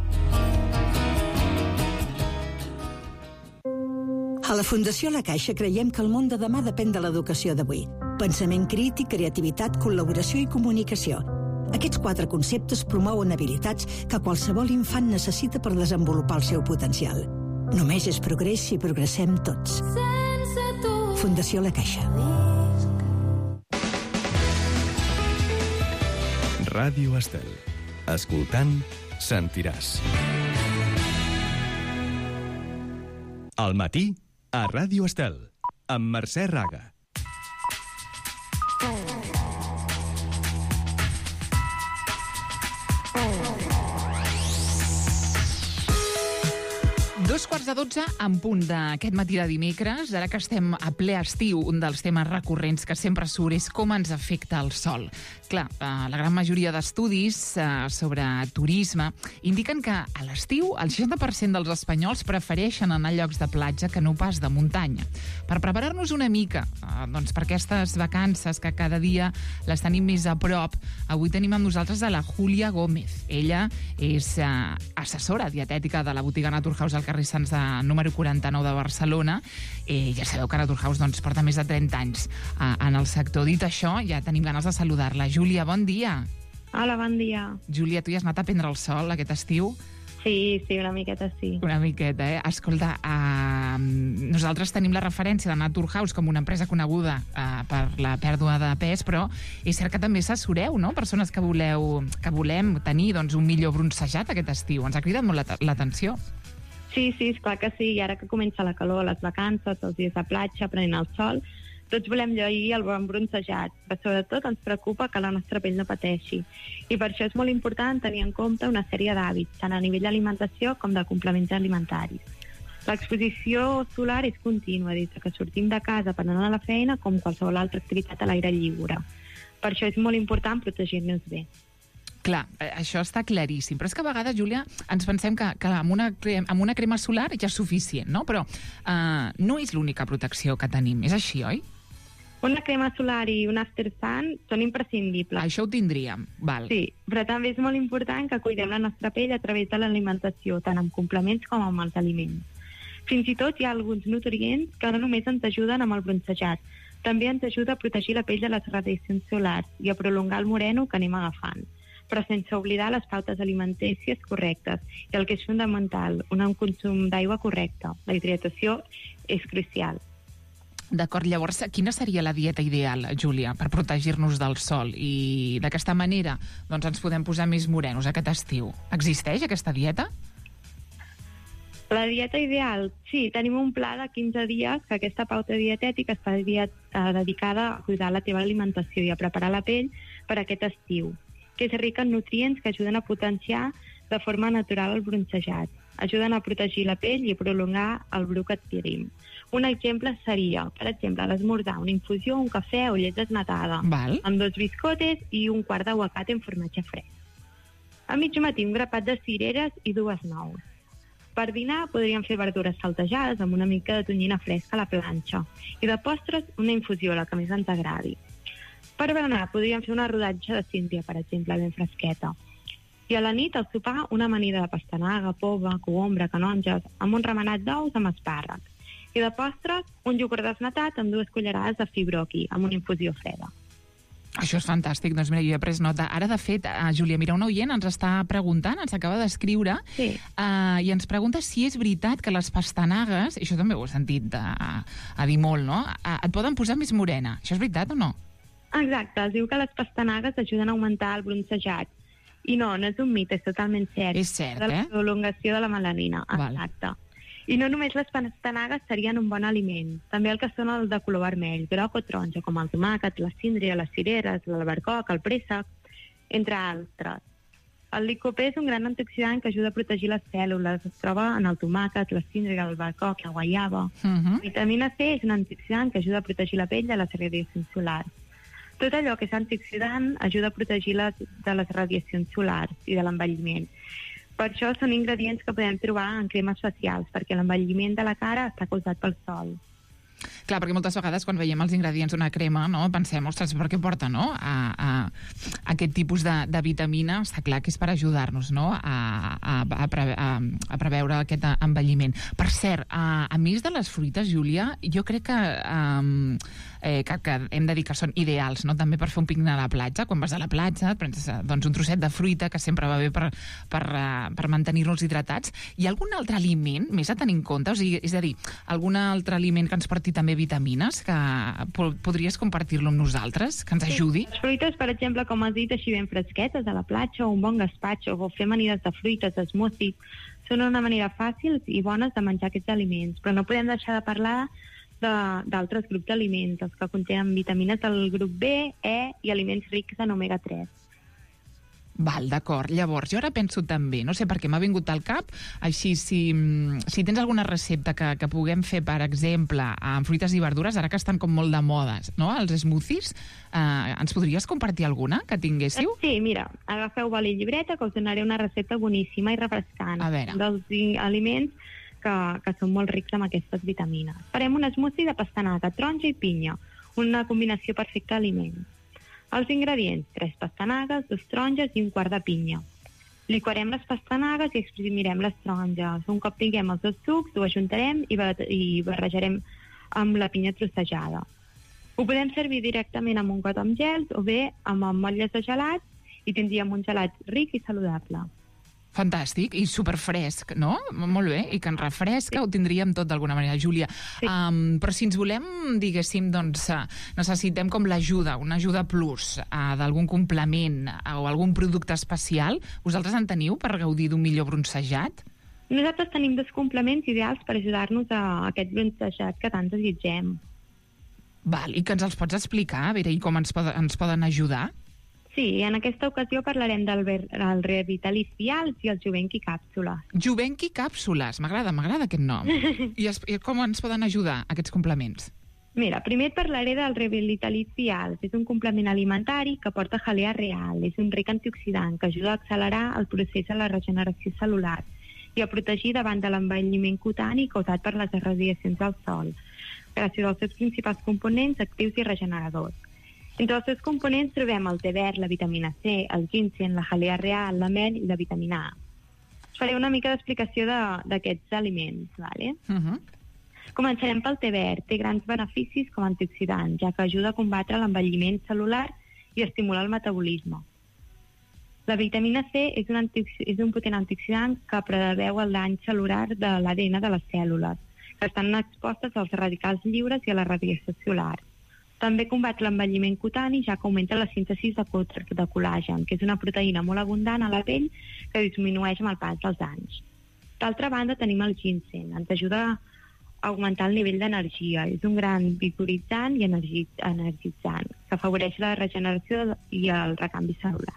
A la Fundació La Caixa creiem que el món de demà depèn de l'educació d'avui. Pensament crític, creativitat, col·laboració i comunicació. Aquests 4 conceptes promouen habilitats que qualsevol infant necessita per desenvolupar el seu potencial. Només és progrés si progressem tots. Fundació La Caixa. Ràdio Estel. Escoltant, sentiràs. Al matí, a Ràdio Estel, amb Mercè Raga. Dos quarts de 12 en punt d'aquest matí de dimecres. Ara que estem a ple estiu, un dels temes recurrents que sempre surt és com ens afecta el sol. Clar, la gran majoria d'estudis sobre turisme indiquen que a l'estiu el 60% dels espanyols prefereixen anar a llocs de platja que no pas de muntanya. Per preparar-nos una mica doncs per aquestes vacances que cada dia les tenim més a prop, avui tenim amb nosaltres a la Júlia Gómez. Ella és assessora dietètica de la botiga Naturhaus al carrer Sants número 49 de Barcelona. Ja sabeu que Naturhaus porta més de 30 anys en el sector. Dit això, ja tenim ganes de saludar-la. Júlia, bon dia. Hola, bon dia. Júlia, tu ja has anat a prendre el sol aquest estiu? Sí, una miqueta sí. Una miqueta, eh? Escolta, nosaltres tenim la referència de Naturhaus com una empresa coneguda per la pèrdua de pes, però és cert que també assessoreu, no?, persones que volem tenir un millor bronzejat aquest estiu. Ens ha cridat molt l'atenció. Sí, esclar que sí. I ara que comença la calor, les vacances, els dies de platja, prenent el sol, tots volem lluir el bon bronzejat, però sobretot ens preocupa que la nostra pell no pateixi. I per això és molt important tenir en compte una sèrie d'hàbits, tant a nivell d'alimentació com de complements alimentaris. L'exposició solar és contínua, des que sortim de casa per anar a la feina com qualsevol altra activitat a l'aire lliure. Per això és molt important protegir-nos bé. Clar, això està claríssim, però és que a vegades, Júlia, ens pensem que amb una crema solar ja és suficient, no? Però no és l'única protecció que tenim, és així, oi? Una crema solar i un after sun són imprescindibles. Això ho tindríem, val. Sí, però també és molt important que cuidem la nostra pell a través de l'alimentació, tant amb complements com amb els aliments. Fins i tot hi ha alguns nutrients que no només ens ajuden amb el bronzejat, també ens ajuda a protegir la pell de les radiacions solars i a prolongar el moreno que anem agafant, però sense oblidar les pautes alimentàries correctes i el que és fundamental, un consum d'aigua correcte. La hidratació és crucial. D'acord, llavors, quina seria la dieta ideal, Júlia, per protegir-nos del sol? I d'aquesta manera ens podem posar més morenos aquest estiu. Existeix aquesta dieta? La dieta ideal, sí, tenim un pla de 15 dies que aquesta pauta dietètica està dedicada a cuidar la teva alimentació i a preparar la pell per aquest estiu, que és rica en nutrients que ajuden a potenciar de forma natural el bronzejat, ajuden a protegir la pell i a prolongar el bru que adquirim. Un exemple seria, per exemple, l'esmorzar, una infusió, un cafè o llet desnatada, amb 2 biscotes i un quart d'aguacate en formatge fresc. A mig matí, un grapat de cireres i 2 nous. Per dinar podríem fer verdures saltejades amb una mica de tonyina fresca a la planxa i de postres una infusió, la que més ens agradi. Per berenar podríem fer una rodatge de síndria, per exemple, ben fresqueta. I a la nit, al sopar, una amanida de pastanaga, poma, cogombre, canonges, amb un remenat d'ous amb espàrrecs. I de postres, un iogurt desnatat amb 2 cullerades de fibroqui, amb una infusió freda. Això és fantàstic. Doncs mira, jo he pres nota. Ara, de fet, Júlia, mira, un oient ens està preguntant, ens acaba d'escriure, i ens pregunta si és veritat que les pastanagues, i això també ho he sentit a dir molt, no?, et poden posar més morena. Això és veritat o no? Exacte, es diu que les pastanagues ajuden a augmentar el bronzejat. I no és un mit, és totalment cert. És cert, de la prolongació de la melanina, exacte. I no només les pastanagues serien un bon aliment, també el que són els de color vermell, groc o taronja, com el tomàquet, la síndria, les cireres, l'albercoc, el préssec, entre altres. El licopè és un gran antioxidant que ajuda a protegir les cèl·lules. Es troba en el tomàquet, la síndria, l'albercoc, la guaiava. La vitamina C és un antioxidant que ajuda a protegir la pell de les radiacions solars. Tot allò que és antioxidant ajuda a protegir-la de les radiacions solars i de l'envelliment. Per això són ingredients que podem trobar en cremes facials, perquè l'envelliment de la cara està causat pel sol. Clar, perquè moltes vegades quan veiem els ingredients d'una crema, no, pensem, ostres, per què porta, no?, a aquest tipus de vitamina. Està clar que és per ajudar-nos, no?, a preveure aquest envelliment. Per cert, a més de les fruites, Júlia, jo crec que hem de dir que són ideals, no?, també per fer un pícnic a la platja. Quan vas a la platja, et prens un trosset de fruita, que sempre va bé per mantenir-nos hidratats. Hi ha algun altre aliment més a tenir en compte? O sigui, és a dir, algun altre aliment que ens porti també vitamines, que podries compartir-lo amb nosaltres, que ens ajudi? Les fruites, per exemple, com has dit, així ben fresquetes a la platja, o un bon gaspatxo, o fer amanides de fruites, smoothies, són una manera fàcil i bones de menjar aquests aliments, però no podem deixar de parlar d'altres grups d'aliments, els que contenen vitamines del grup B, E i aliments rics en omega-3. Val, d'acord. Llavors, jo ara penso també, no sé per què m'ha vingut al cap, així, si tens alguna recepta que puguem fer, per exemple, amb fruites i verdures, ara que estan com molt de modes, no?, els smoothies, ens podries compartir alguna que tinguéssiu? Sí, mira, agafeu boli i llibreta, que us donaré una recepta boníssima i refrescant. A veure. Dels aliments que són molt rics amb aquestes vitamines. Farem un smoothie de pastanaga, taronja i pinya, una combinació perfecta d'aliments. Els ingredients: 3 pastanagues, 2 taronges i un quart de pinya. Liquarem les pastanagues i exprimirem les taronges. Un cop tinguem els 2 sucs, ho ajuntarem i barrejarem amb la pinya trossejada. Ho podem servir directament amb un got amb gels o bé amb motlles de gelat i tindríem un gelat ric i saludable. Fantàstic, i superfresc, no? Molt bé, i que ens refresca, ho tindríem tot d'alguna manera, Júlia. Sí. Però si ens volem, diguéssim, doncs, necessitem com l'ajuda, una ajuda plus, d'algun complement o algun producte especial, vosaltres en teniu per gaudir d'un millor bronzejat? Nosaltres tenim 2 complements ideals per ajudar-nos a aquest bronzejat que tant desitgem. Val, i que ens els pots explicar, a veure, i com ens poden ajudar? Sí, en aquesta ocasió parlarem del Revitalis Vials i el Juvenqui Càpsules. Juvenqui Càpsules, m'agrada aquest nom. I com ens poden ajudar aquests complements? Mira, primer et parlaré del Revitalis Vials. És un complement alimentari que porta jalea real. És un ric antioxidant que ajuda a accelerar el procés de la regeneració celular i a protegir davant de l'envelliment cutani causat per les irradiacions del sol, gràcies als seus principals components actius i regeneradors. Entre els seus components trobem el te verd, la vitamina C, el ginseng, la jalea real, la mel i la vitamina A. Us faré una mica d'explicació d'aquests aliments, ¿vale? Començarem pel te verd. Té grans beneficis com a antioxidant, ja que ajuda a combatre l'envelliment celular i estimular el metabolisme. La vitamina C és un potent antioxidant que preveu el dany celular de l'ADN de les cèl·lules, que estan expostes als radicals lliures i a la radiació solar. També combat l'envelliment cutani, ja que augmenta la síntesi de col·làgen, que és una proteïna molt abundant a la pell que disminueix amb el pas dels anys. D'altra banda, tenim el ginseng. Ens ajuda a augmentar el nivell d'energia. És un gran vigoritzant i energitzant, que afavoreix la regeneració i el recanvi celular.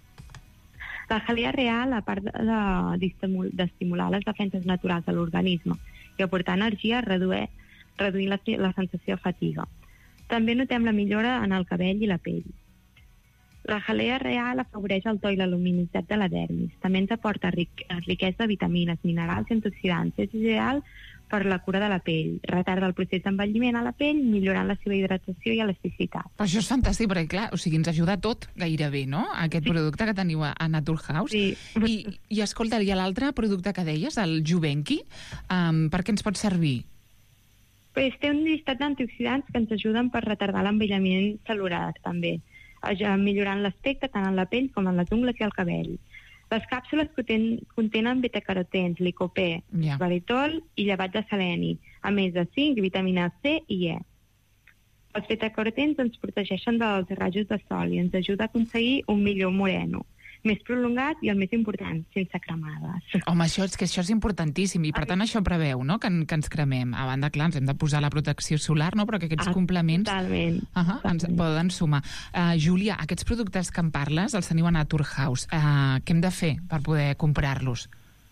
La jalea real, a part d'estimular les defenses naturals de l'organisme i aportar energia, reduint la sensació de fatiga. També notem la millora en el cabell i la pell. La jalea real afavoreix el to i la luminositat de la dermis. També ens aporta riquesa de vitamines, minerals i antioxidants. És ideal per la cura de la pell. Retarda el procés d'envelliment a la pell, millorant la seva hidratació i elasticitat. Però això és fantàstic, perquè clar, o sigui, ens ajuda tot gairebé, no?, aquest producte que teniu a Naturhaus. Sí. I escolta, i l'altre producte que deies, el Juvenqui, per què ens pot servir? Pues té un llistat d'antioxidants que ens ajuden per retardar l'envelliment celular, també, millorant l'aspecte tant en la pell com en les ungles i el cabell. Les càpsules contenen betacarotens, licopè, baritol i llevat de seleni, a més de zinc, vitamina C i E. Els betacarotens ens protegeixen dels rajos de sol i ens ajuda a aconseguir un millor moreno, més prolongat i, el més important, sense cremades. Home, això és importantíssim, i per tant això preveu, no?, que ens cremem. A banda, clar, ens hem de posar la protecció solar, no?, però que aquests complements ens poden sumar. Júlia, aquests productes que em parles els teniu a Naturhaus. Què hem de fer per poder comprar-los?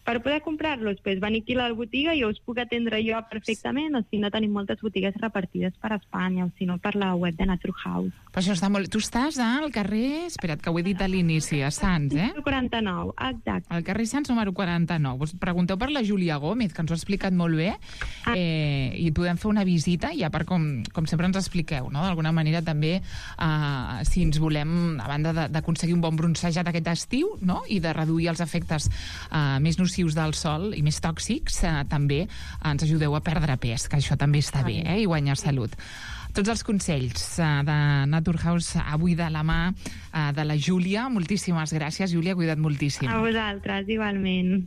Per poder comprar-los, venir aquí a la botiga i us puc atendre jo perfectament, o si no tenim moltes botigues repartides per Espanya, o si no per la web de Naturhaus. Però això està molt... Tu estàs al carrer... Espera't, que ho he dit a l'inici, a Sants, eh? 49, exacte. Al carrer Sants número 49. Us pregunteu per la Júlia Gómez, que ens ho ha explicat molt bé, i podem fer una visita, ja per com sempre ens expliqueu, no? D'alguna manera també, si ens volem, a banda d'aconseguir un bon bronzejat aquest estiu, no? I de reduir els efectes més nocius del sol i més tòxics, també ens ajudeu a perdre pes, que això també està bé, i guanyar salut. Tots els consells de Naturhaus avui de la mà de la Júlia. Moltíssimes gràcies, Júlia, cuida't moltíssim. A vosaltres, igualment.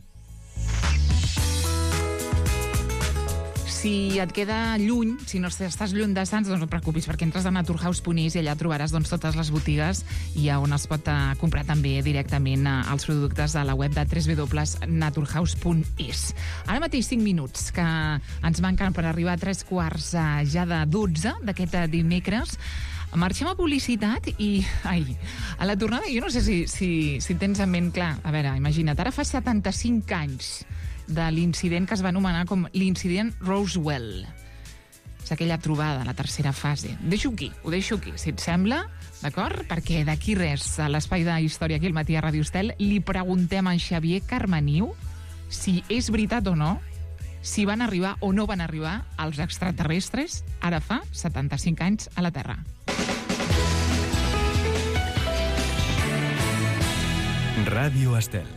Si et queda lluny, si no estàs lluny de Sants, doncs no et preocupis, perquè entres a naturhaus.is i allà trobaràs totes les botigues i on es pot comprar també directament els productes a la web de www.naturhaus.is. Ara mateix 5 minuts que ens manquen per arribar a 3:15 ja de 12 d'aquest dimecres. Marxem a publicitat i... a la tornada, jo no sé si tens en ment clar. A veure, imagina't, ara fa 75 anys de l'incident que es va anomenar com l'incident Roswell. És aquella trobada, la tercera fase. Ho deixo aquí, si et sembla, d'acord? Perquè d'aquí res, a l'espai de història aquí al matí a Ràdio Estel, li preguntem a Xavier Carmaniu si és veritat o no, si van arribar o no van arribar els extraterrestres ara fa 75 anys a la Terra. Ràdio Estel.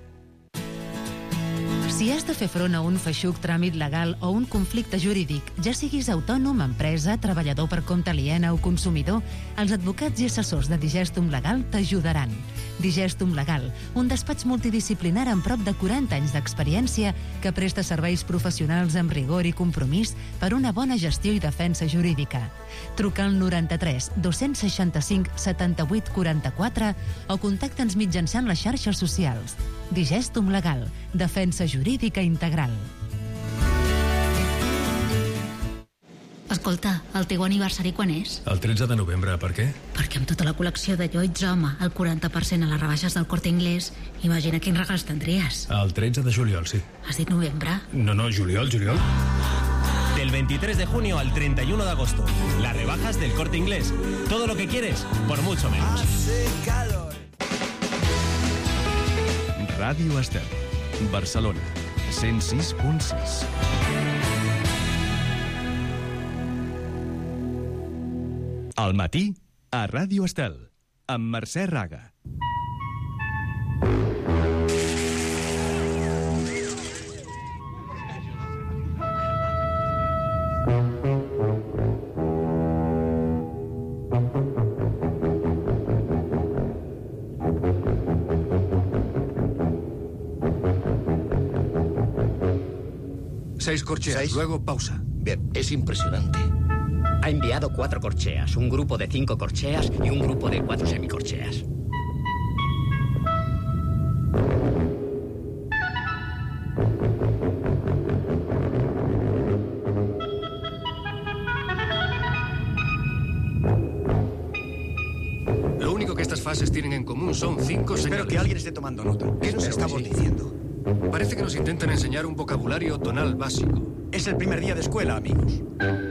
Si has de fer front a un feixuc tràmit legal o un conflicte jurídic, ja siguis autònom, empresa, treballador per compte aliena o consumidor, els advocats i assessors de Digestum Legal t'ajudaran. Digestum Legal, un despatx multidisciplinar amb prop de 40 anys d'experiència que presta serveis professionals amb rigor i compromís per una bona gestió i defensa jurídica. Truca al 93 265 78 44 o contacta'ns mitjançant les xarxes socials. Digestum Legal, defensa jurídica integral. Escolta, el teu aniversari quan és? El 13 de novembre, per què? Perquè amb tota la col·lecció de Lloyds Home, el 40% a les rebaixes del Corte Inglés, imagina quins regals tendries. El 13 de juliol, sí. Has dit novembre? No, juliol. Del 23 de junio al 31 de agosto. Las rebajas del Corte Inglés. Todo lo que quieres, por mucho menos. Hace calor. Ràdio Estel, Barcelona, 106.6. Al matí, a Ràdio Estel, amb Mercè Raga. Seis corcheas, luego pausa. Bien, es impresionante. Ha enviado 4 corcheas, un grupo de 5 corcheas y un grupo de 4 semicorcheas. Lo único que estas fases tienen en común son 5 señales. Espero que alguien esté tomando nota. ¿Qué nos estamos diciendo? Parece que nos intentan enseñar un vocabulario tonal básico. Es el primer día de escuela, amigos.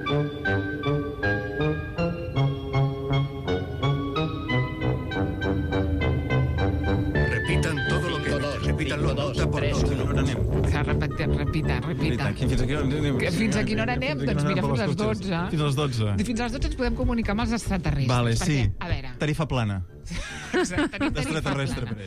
Repitan todo lo que repítanlo nota por nota. Repita. Fins a quina hora anem? Doncs mira, fins a les 12. Fins a les 12. Fins a les 12 ens podem comunicar amb els extraterrestres. Vale, sí. A veure... Tarifa plana. Extraterrestre.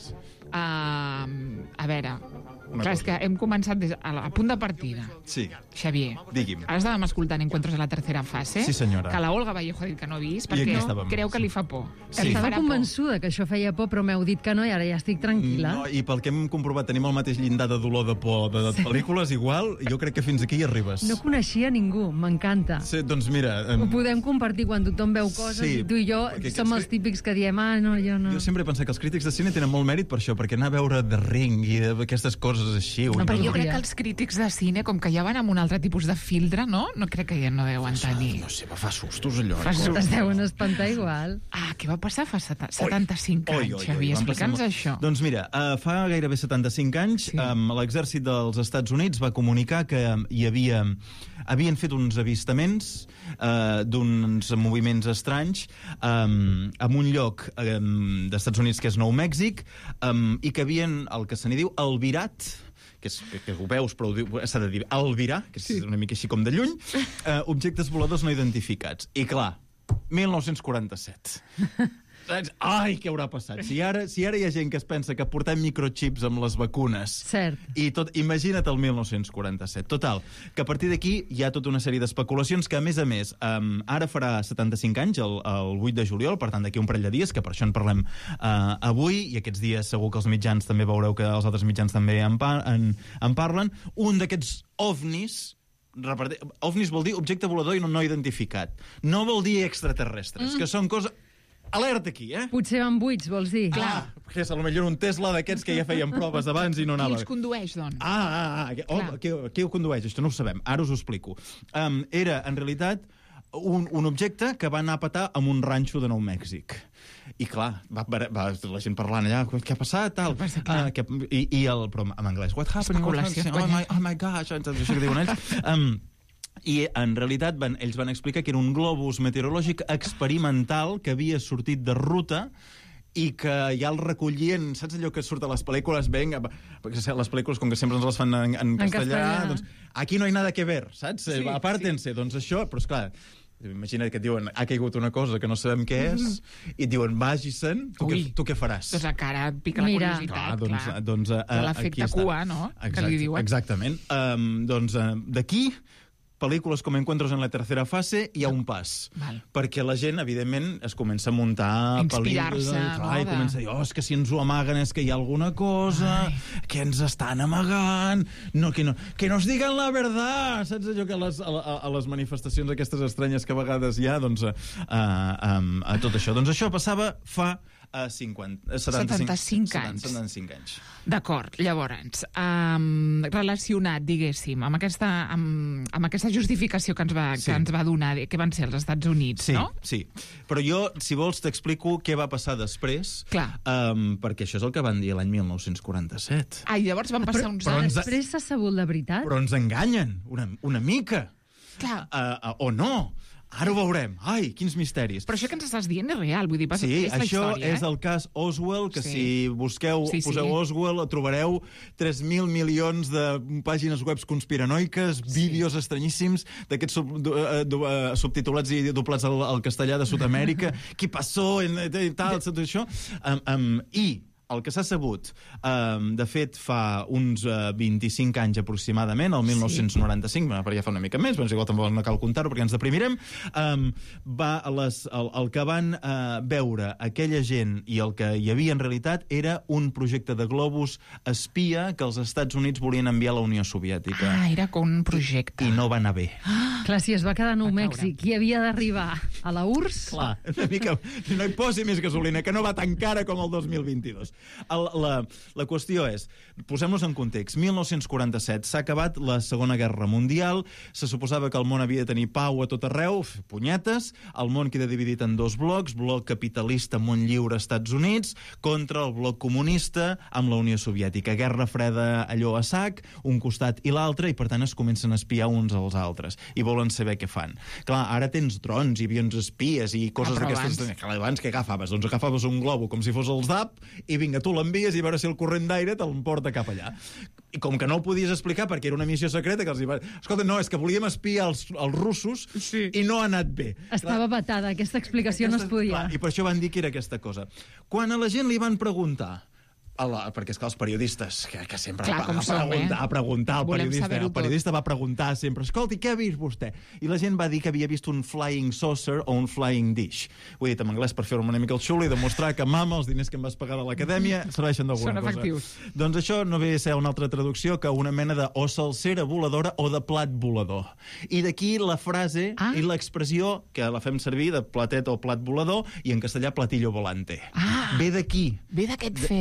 A veure... Clar, és que hem començat a punt de partida. Sí. Xavier, digui'm. ara estàvem escoltant Encuentros a la tercera fase. Sí, senyora. Que la Olga Vallejo ha dit que no ha vist, perquè creu que li fa por. Sí. Estava convençuda que això feia por, però m'heu dit que no, i ara ja estic tranquil·la. No, i pel que hem comprovat, tenim el mateix llindar de dolor de por de pel·lícules igual, jo crec que fins aquí hi arribes. No coneixia ningú, m'encanta. Sí, doncs mira... Ho podem compartir quan tothom veu coses, i tu i jo som els típics que diem, no, jo no. Jo sempre he pensat que els crítics de cine tenen molt mèrit per això, perquè anar a veure The Ring i aquestes coses així... No, però jo crec que els crítics de cine, com que ja van amb un altre tipus de filtre, no? No crec que ja no deuen tenir. No sé, fa sustos allò. Es deuen espantar igual. Què va passar fa 75 anys, Xavi? Explica'ns això. Doncs mira, fa gairebé 75 anys l'exèrcit dels Estats Units va comunicar que havien fet uns avistaments d'uns moviments estranys en un lloc d'Estats Units que és Nou Mèxic i que havien, el que se n'hi diu, albirat, que ho veus, però s'ha de dir albirar, que és una mica així com de lluny, objectes voladors no identificats. I clar, 1947. Ai, què haurà passat? Si ara hi ha gent que es pensa que portem microchips amb les vacunes... Cert. I tot, imagina't el 1947. Total, que a partir d'aquí hi ha tota una sèrie d'especulacions que, a més, ara farà 75 anys, el 8 de juliol, per tant, d'aquí un parell de dies, que per això en parlem avui, i aquests dies segur que els mitjans també veureu que els altres mitjans també en parlen. Un d'aquests ovnis... OVNIs vol dir objecte volador no identificat. No vol dir extraterrestres, que són coses... Alerta aquí, Potser van buits, vols dir? Clar. Que és potser un Tesla d'aquests que ja feien proves abans i no anava... Qui els condueix, doncs? Qui ho condueix? Això no ho sabem. Ara us ho explico. Era, en realitat, un objecte que va anar a petar en un ranxo de Nou Mèxic. I clar, va la gent parlant allà, què ha passat, tal. Però en anglès, what happened? Oh my gosh, això que diuen ells. I en realitat ells van explicar que era un globus meteorològic experimental que havia sortit de ruta i que ja el recollien, saps allò que surt a les pel·lícules? Vinga, perquè les pel·lícules, com que sempre ens les fan en castellà, doncs aquí no hi ha nada que ver, saps? Apártense, doncs això, però esclar, imagina't que et diuen, ha caigut una cosa que no sabem què és, i et diuen, vagi-se'n, tu què faràs? Doncs encara et pica la curiositat, clar. L'efecte cua, no? Que li diuen. Exactament. Doncs d'aquí, pel·lícules com Encuentros en la tercera fase, hi ha un pas. Perquè la gent, evidentment, es comença a muntar pel·lícules... Inspirar-se, i comença a dir, és que si ens ho amaguen és que hi ha alguna cosa, que ens estan amagant, que nos digan la verdad, saps allò que a les manifestacions aquestes estranyes que a vegades hi ha, doncs, a tot això. Doncs això passava fa 75 anys. D'acord, llavors, relacionat, diguéssim, amb aquesta justificació que ens va donar, que van ser els Estats Units, no? Sí, però jo, si vols, t'explico què va passar després, perquè això és el que van dir l'any 1947. I llavors van passar uns anys. Després s'ha sabut la veritat? Però ens enganyen, una mica. Clar. O no. Ara ho veurem. Ai, quins misteris. Però això que ens estàs dient és real, vull dir, és la això història. És el cas Oswald, que si busqueu, poseu Oswald, trobareu 3.000 milions de pàgines webs conspiranoiques, vídeos estranyíssims, d'aquests subtitulats i doblats al castellà de Sud-amèrica, qui passó, tal, tot això. I el que s'ha sabut, de fet, fa uns 25 anys aproximadament, el 1995, però ja fa una mica més, però igual tampoc no cal comptar-ho perquè ens deprimirem, el que van veure aquella gent i el que hi havia en realitat era un projecte de globus espia que els Estats Units volien enviar a la Unió Soviètica. Era com un projecte. I no va anar bé. Clar, si es va quedar a Nou Mèxic i havia d'arribar a la URSS... Clar, una mica... No hi posi més gasolina, que no va tan cara com el 2022. La qüestió és, posem-nos en context, 1947, s'ha acabat la Segona Guerra Mundial, se suposava que el món havia de tenir pau a tot arreu, punyetes, el món queda dividit en dos blocs, bloc capitalista, món lliure, Estats Units, contra el bloc comunista amb la Unió Soviètica. Guerra freda allò a sac, un costat i l'altre, i per tant es comencen a espiar uns als altres, i volen saber què fan. Clar, ara tens drons i avions espies i coses d'aquestes... Abans què agafaves? Doncs agafaves un globo com si fos el ZAP, i vinga, tu l'envies i a veure si el corrent d'aire te'l porta cap allà. I com que no ho podies explicar perquè era una missió secreta, que els va... Escolta, no, és que volíem espiar els russos i no ha anat bé. Estava vetada, aquesta explicació no es podia. I per això van dir que era aquesta cosa. Quan a la gent li van preguntar, perquè és que els periodistes, que sempre a preguntar, el periodista va preguntar sempre, escolti, què ha vist vostè? I la gent va dir que havia vist un flying saucer o un flying dish. Ho he dit en anglès per fer-me una mica el xulo i demostrar que, mama, els diners que em vas pagar a l'acadèmia serveixen d'alguna cosa. Són efectius. Doncs això no ve a ser una altra traducció que una mena de o salsera voladora o de plat volador. I d'aquí la frase i l'expressió, que la fem servir de platet o plat volador, i en castellà platillo volante. Ve d'aquí. Ve d'aquest fet.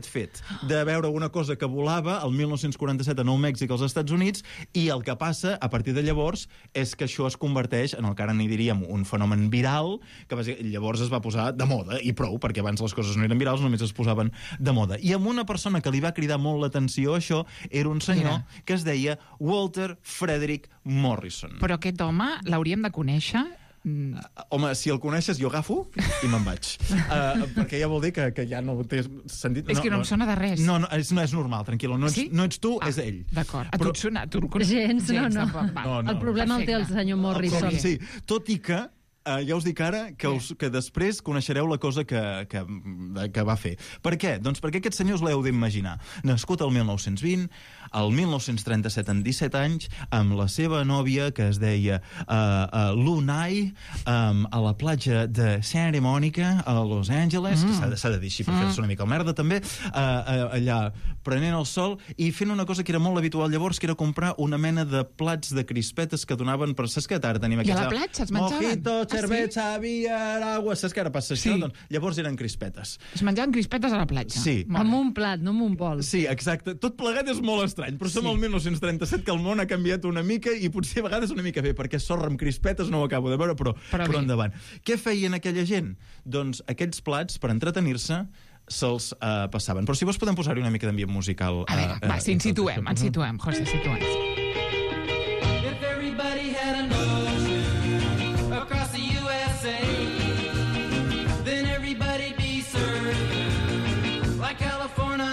aquest fet de veure una cosa que volava el 1947 a Nou Mèxic als Estats Units, i el que passa a partir de llavors és que això es converteix en el que ara n'hi diríem un fenomen viral, que llavors es va posar de moda, i prou, perquè abans les coses no eren virals, només es posaven de moda. I amb una persona que li va cridar molt l'atenció això era un senyor que es deia Walter Frederick Morrison. Però aquest home l'hauríem de conèixer? Home, si el coneixes, jo agafo i me'n vaig. Perquè ja vol dir que ja no té sentit. És que no em sona de res. No, és normal, tranquil·la. No ets tu, és ell. D'acord. A tu et sona? Gens, no. El problema el té el senyor Morrison. Sí, tot i que ja us dic ara que després coneixereu la cosa que va fer. Per què? Doncs perquè aquest senyor us l'heu d'imaginar. Nascut el 1920, el 1937 amb 17 anys, amb la seva nòvia, que es deia Lou Nye, a la platja de Santa Mònica, a Los Angeles, que s'ha de dir així per fer-se una mica el merda, també, allà prenent el sol i fent una cosa que era molt habitual llavors, que era comprar una mena de plats de crispetes que donaven per... Saps que ara tenim aquests... I a la platja es menjaven? Mojito, cerveza, beer, agua... Saps que ara passa això? Doncs llavors eren crispetes. Es menjaven crispetes a la platja? Sí. Amb un plat, no amb un bol. Sí, exacte. Tot plegat és molt estrany, però som al 1937, que el món ha canviat una mica i potser a vegades una mica bé, perquè sorra amb crispetes no ho acabo de veure, però endavant. Què feien aquella gent? Doncs aquests plats, per entretenir-se, se'ls passaven. Però si vols podem posar-hi una mica d'ambient musical. A veure, va, si ens situem, José, situem. If everybody had an ocean across the USA, then everybody'd be served like California.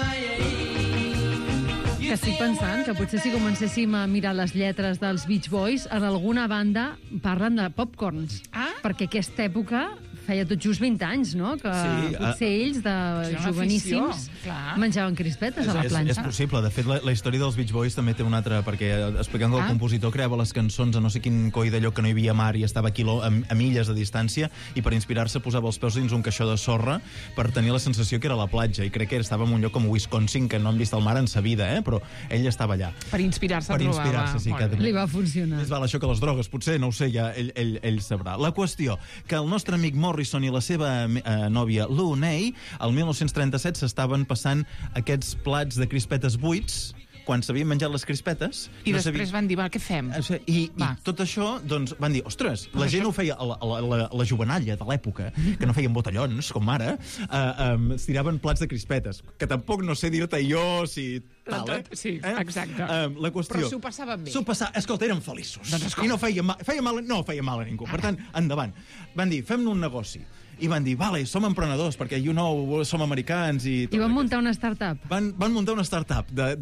Que estic pensant que potser si comencéssim a mirar les lletres dels Beach Boys, en alguna banda parlen de popcorns. Perquè aquesta època feia tot just 20 anys, no? Que potser ells, de joveníssims, menjaven crispetes a la planxa. És possible. De fet, la història dels Beach Boys també té una altra, perquè explicant que el compositor creava les cançons a no sé quin coi de lloc que no hi havia mar i estava a milles de distància, i per inspirar-se posava els peus dins un caixó de sorra per tenir la sensació que era la platja, i crec que estava en un lloc com Wisconsin, que no han vist el mar en sa vida, però ell estava allà. Per inspirar-se trobava. Sí, li va funcionar. És val, això que les drogues, potser, no ho sé, ja ell sabrà. La qüestió, que el nostre amic Morrison i la seva nòvia Lou Nye, el 1937 s'estaven passant aquests plats de crispetes buits, quan s'havien menjat les crispetes... I després van dir, què fem? I tot això, doncs, van dir, ostres, la gent ho feia, la jovenalla de l'època, que no feien botellons, com ara, es tiraven plats de crispetes, que tampoc no sé dir-te jo si... Sí, exacte. La qüestió... Però s'ho passaven bé. Escolta, eren feliços. I no feia mal a ningú. Per tant, endavant. Van dir, fem un negoci. I van dir, vale, som emprenedors, perquè, som americans i... I van muntar una startup. Van muntar una startup de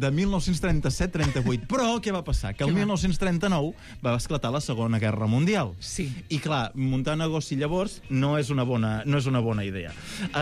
1937-38. Però què va passar? Que el 1939 va esclatar la Segona Guerra Mundial. Sí. I clar, muntar negoci llavors no és una bona idea.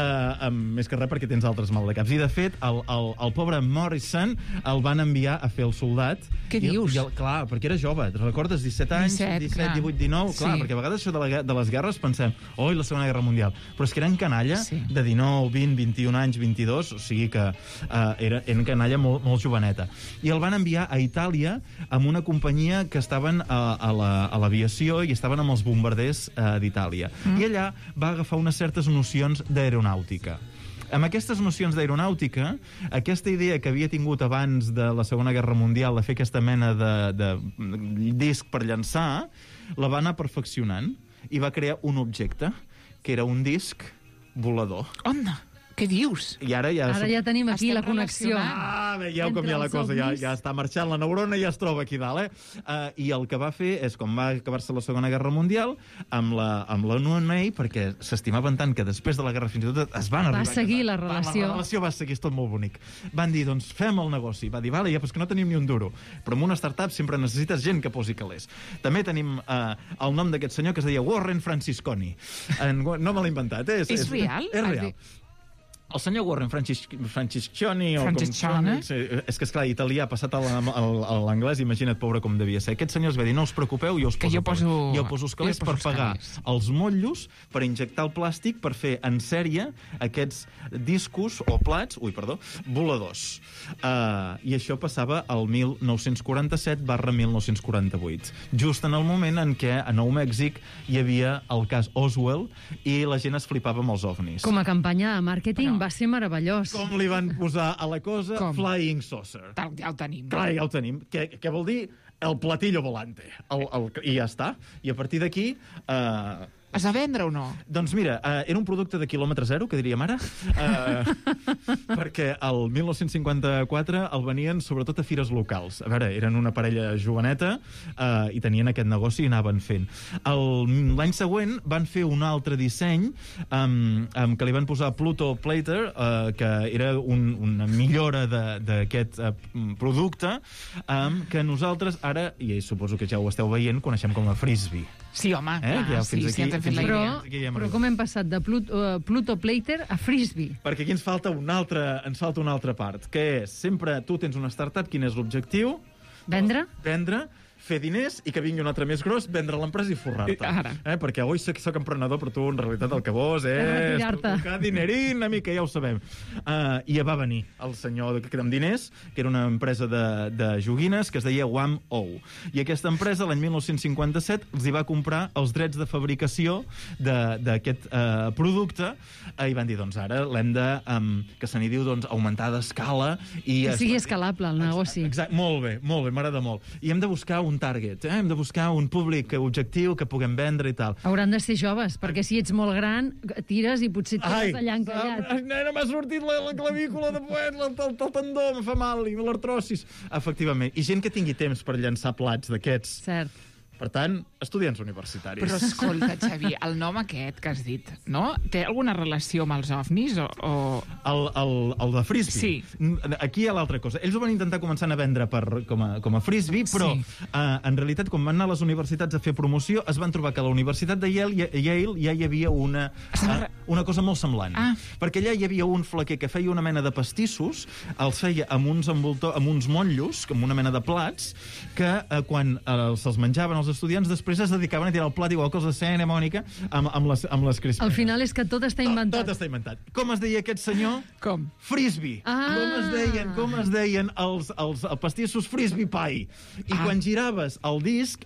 Més que res perquè tens altres maldecaps. I de fet, el pobre Morrison el van enviar a fer el soldat. Què dius? Clar, perquè era jove. Te'n recordes? 17 anys, 17, 18, 19... Clar, perquè a vegades això de les guerres pensem, oi, la Segona Guerra Mundial. Però és que eren canalla de 19, 20, 21 anys, 22, o sigui que eren canalla molt joveneta. I el van enviar a Itàlia amb una companyia que estaven a l'aviació i estaven amb els bombarders d'Itàlia. I allà va agafar unes certes nocions d'aeronàutica. Amb aquestes nocions d'aeronàutica, aquesta idea que havia tingut abans de la Segona Guerra Mundial de fer aquesta mena de disc per llançar, la va anar perfeccionant i va crear un objecte, que era un disc volador. Onda, què dius? I ara ja tenim aquí la connexió. Veieu com ja la cosa ja està marxant, la neurona ja es troba aquí dalt, I el que va fer és, com va acabar-se la Segona Guerra Mundial, amb la Nye, perquè s'estimaven tant que després de la guerra fins i tot es van arribar... Va seguir la relació. La relació va seguir, és tot molt bonic. Van dir, doncs fem el negoci. Va dir, vale, ja, però és que no tenim ni un duro. Però en una startup sempre necessites gent que posi calés. També tenim el nom d'aquest senyor que es deia Warren Francisconi. No me l'he inventat, És real? És real. El senyor Warren Francisconi... És que, esclar, italià passat a l'anglès, imagina't, pobre, com devia ser. Aquest senyor es va dir, no us preocupeu, jo us poso els calés per pagar els motllos, per injectar el plàstic, per fer en sèrie aquests discos o plats, voladors. I això passava al 1947/1948, just en el moment en què a Nou Mèxic hi havia el cas Oswald i la gent es flipava amb els ovnis. Com a campanya de màrqueting Va ser meravellós. Com li van posar a la cosa Flying Saucer. Ja ho tenim. Clar, ja ho tenim. Què vol dir? El platillo volante. I ja està. I a partir d'aquí... Es va vendre o no? Doncs mira, era un producte de quilòmetre zero, que diríem ara, perquè el 1954 el venien sobretot a fires locals. A veure, eren una parella joveneta i tenien aquest negoci i anaven fent. L'any següent van fer un altre disseny que li van posar Pluto Plater, que era una millora d'aquest producte, que nosaltres ara, i suposo que ja ho esteu veient, coneixem com a Frisbee. Sí, home, sí, ens hem fet la idea. Però com hem passat de Pluto Plater a Frisbee? Perquè aquí ens falta una altra part, que és, sempre tu tens una startup, quin és l'objectiu? Vendre, fer diners i que vingui un altre més gros, vendre l'empresa i forrar-te. Perquè avui soc emprenedor, però tu en realitat el que vols és tocar dinerín, una mica, ja ho sabem. I va venir el senyor amb diners, que era una empresa de joguines que es deia Wham-O. I aquesta empresa, l'any 1957, els hi va comprar els drets de fabricació d'aquest producte i van dir, doncs ara l'hem de, que se n'hi diu, augmentar d'escala. Que sigui escalable el negoci. Exacte, molt bé, m'agrada molt. I hem de buscar un target, hem de buscar un públic objectiu que puguem vendre i tal. Hauran de ser joves, perquè si ets molt gran, tires i potser tires allà encallat. Nena, m'ha sortit la clavícula de poet, el tendó, em fa mal, i l'artrosis. Efectivament. I gent que tingui temps per llançar plats d'aquests. Cert. Per tant, estudiants universitaris. Però escolta, Xavi, el nom aquest que has dit, no? Té alguna relació amb els ovnis o... El de Frisbee? Sí. Aquí hi ha l'altra cosa. Ells ho van intentar començar a vendre com a Frisbee, però en realitat, quan van anar a les universitats a fer promoció, es van trobar que a la Universitat de Yale ja hi havia una cosa molt semblant. Perquè allà hi havia un flequer que feia una mena de pastissos, els feia amb uns motllos, com una mena de plats, que quan se'ls menjaven els estudiants després es dedicaven a tirar el plat igual que els de CN, Mònica, amb les crispetes. Al final és que tot està inventat. Tot està inventat. Com es deia aquest senyor? Com? Frisbee. Com es deien els pastissos Frisbee Pie. I quan giraves el disc,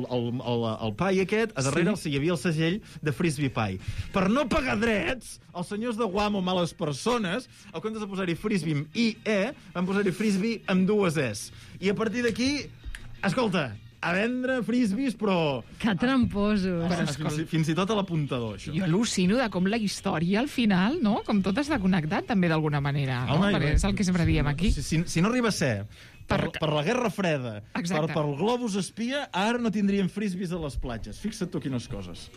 el pie aquest, a darrere hi havia el segell de Frisbee Pie. Per no pagar drets, els senyors de Guam o males persones, al comptes de posar-hi Frisbee amb IE, van posar-hi Frisbee amb dues Es. I a partir d'aquí, escolta, a vendre frisbees, però... Que tramposos. Fins i tot a l'apuntador, això. Jo al·lucino de com la història, al final, no? Com tot està connectat, també, d'alguna manera. Perquè és el que sempre diem aquí. Si no arriba a ser per la Guerra Freda, per el globus espia, ara no tindríem frisbees a les platges. Fixa't tu quines coses.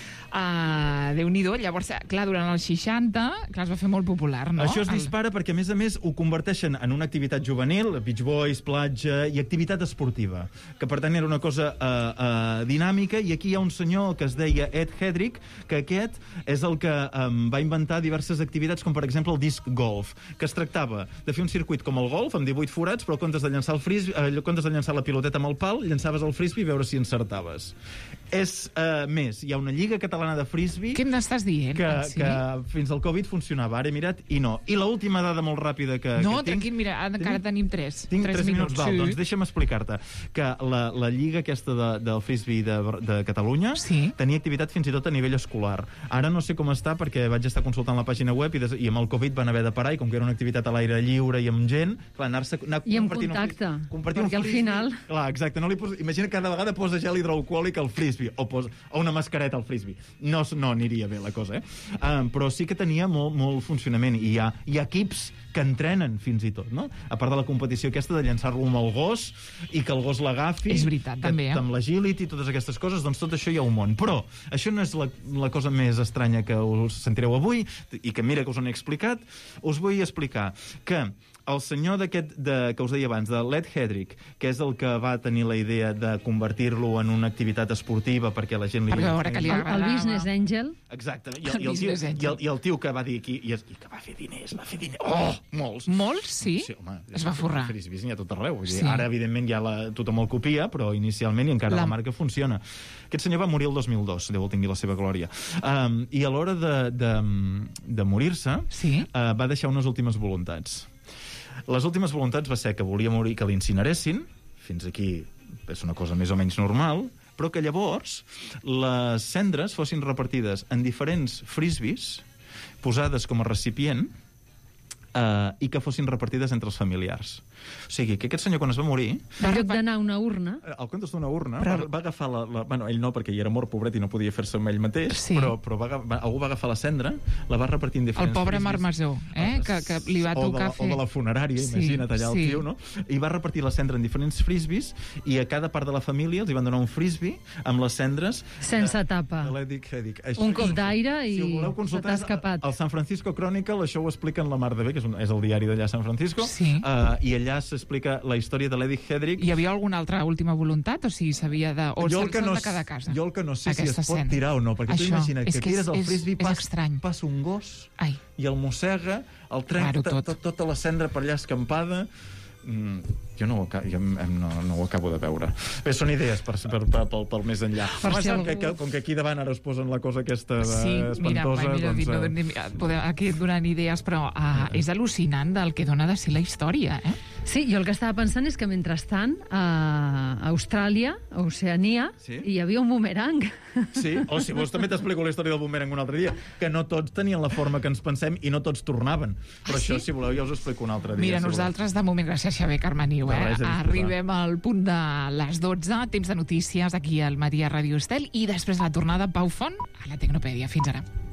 Déu-n'hi-do. Llavors, clar, durant els 60, clar, es va fer molt popular, no? Això es dispara perquè, a més, ho converteixen en una activitat juvenil, beach boys, platja, i activitat esportiva, que, per tant, era una cosa dinàmica, i aquí hi ha un senyor que es deia Ed Hedrick, que aquest és el que va inventar diverses activitats, com, per exemple, el disc golf, que es tractava de fer un circuit com el golf, amb 18 forats, però en comptes de llançar en comptes de llançar la piloteta amb el pal, llançaves el frisbee i veure si encertaves. És més, hi ha una lliga catalana de frisbee... Què m'estàs dient? Que fins al Covid funcionava. Ara he mirat i no. I l'última dada molt ràpida que tinc... Tranquil, mira, encara tenim 3. Tinc 3 minuts. Doncs deixa'm explicar-te que la lliga aquesta del frisbee de Catalunya tenia activitat fins i tot a nivell escolar. Ara no sé com està perquè vaig estar consultant la pàgina web i amb el Covid van haver de parar, i com que era una activitat a l'aire lliure i amb gent, clar, anar i amb contacte, perquè al final... Clar, exacte. Imagina que cada vegada posa gel hidroalcohòlic al frisbee o una mascareta al frisbee. No aniria bé la cosa, però sí que tenia molt funcionament, i hi ha equips que entrenen fins i tot, no? A part de la competició aquesta de llançar-lo amb el gos i que el gos l'agafi. És veritat, també, amb l'agility i totes aquestes coses, doncs tot això hi ha un món. Però això no és la cosa més estranya que us sentireu avui, i que mira que us ho he explicat. Us vull explicar que el senyor que us deia abans, de l'Ed Hedrick, que és el que va tenir la idea de convertir-lo en una activitat esportiva perquè la gent li... Per veure que li agradava. El business angel. Exacte. I el tio que va dir aquí, i que va fer diners. Oh, molts. Molts, sí? Sí, home. Es va forrar. Frisbees n'hi ha tot arreu. Ara, evidentment, ja tothom el copia, però inicialment i encara la marca funciona. Aquest senyor va morir el 2002, Déu el tingui la seva glòria. I a l'hora de morir-se, va deixar unes últimes voluntats. Les últimes voluntats va ser que volia morir, que l'incineressin, fins aquí és una cosa més o menys normal, però que llavors les cendres fossin repartides en diferents frisbees posades com a recipient i que fossin repartides entre els familiars. O sigui, que aquest senyor, quan es va morir... En lloc d'anar a una urna... Al comptes d'una urna, va agafar bueno, ell no, perquè ell era mort, pobret, i no podia fer-se amb ell mateix, però algú va agafar la cendra, la va repartir en diferents... El pobre Marmesó, que li va tocar fer... O de la funerària, imagina't allà el tio, no? I va repartir la cendra en diferents frisbis, i a cada part de la família els hi van donar un frisbi amb les cendres... Sense tapa. Un cop d'aire i se t'ha escapat. El San Francisco Chronicle, això ho explica en la mar de bé, que és el diari d'allà a San Francisco, i allà s'explica la història de l'Eddie Hedrick. Hi havia alguna altra última voluntat? O sigui, s'havia de... O de cada casa? Jo el que no sé si es pot tirar o no, perquè tu imagina't que tires el frisbee, passa un gos i el mossega, el trenca tota la cendra per allà escampada... Jo no ho acabo de veure. Bé, són idees pel més enllà. Com que aquí davant ara es posen la cosa aquesta espantosa... Podem aquí donant idees, però és al·lucinant del que dona de si la història, Sí, jo el que estava pensant és que mentrestant a Austràlia, a Oceania, hi havia un bumerang. Sí, o si vols també t'explico la història del bumerang un altre dia, que no tots tenien la forma que ens pensem i no tots tornaven. Però això, si voleu, ja us ho explico un altre dia. Mira, nosaltres, de moment, gràcies Xavier Carmeniu, arribem al punt de les 12, temps de notícies aquí al Matí a Ràdio Estel, i després la tornada Pau Font a la Tecnopèdia. Fins ara.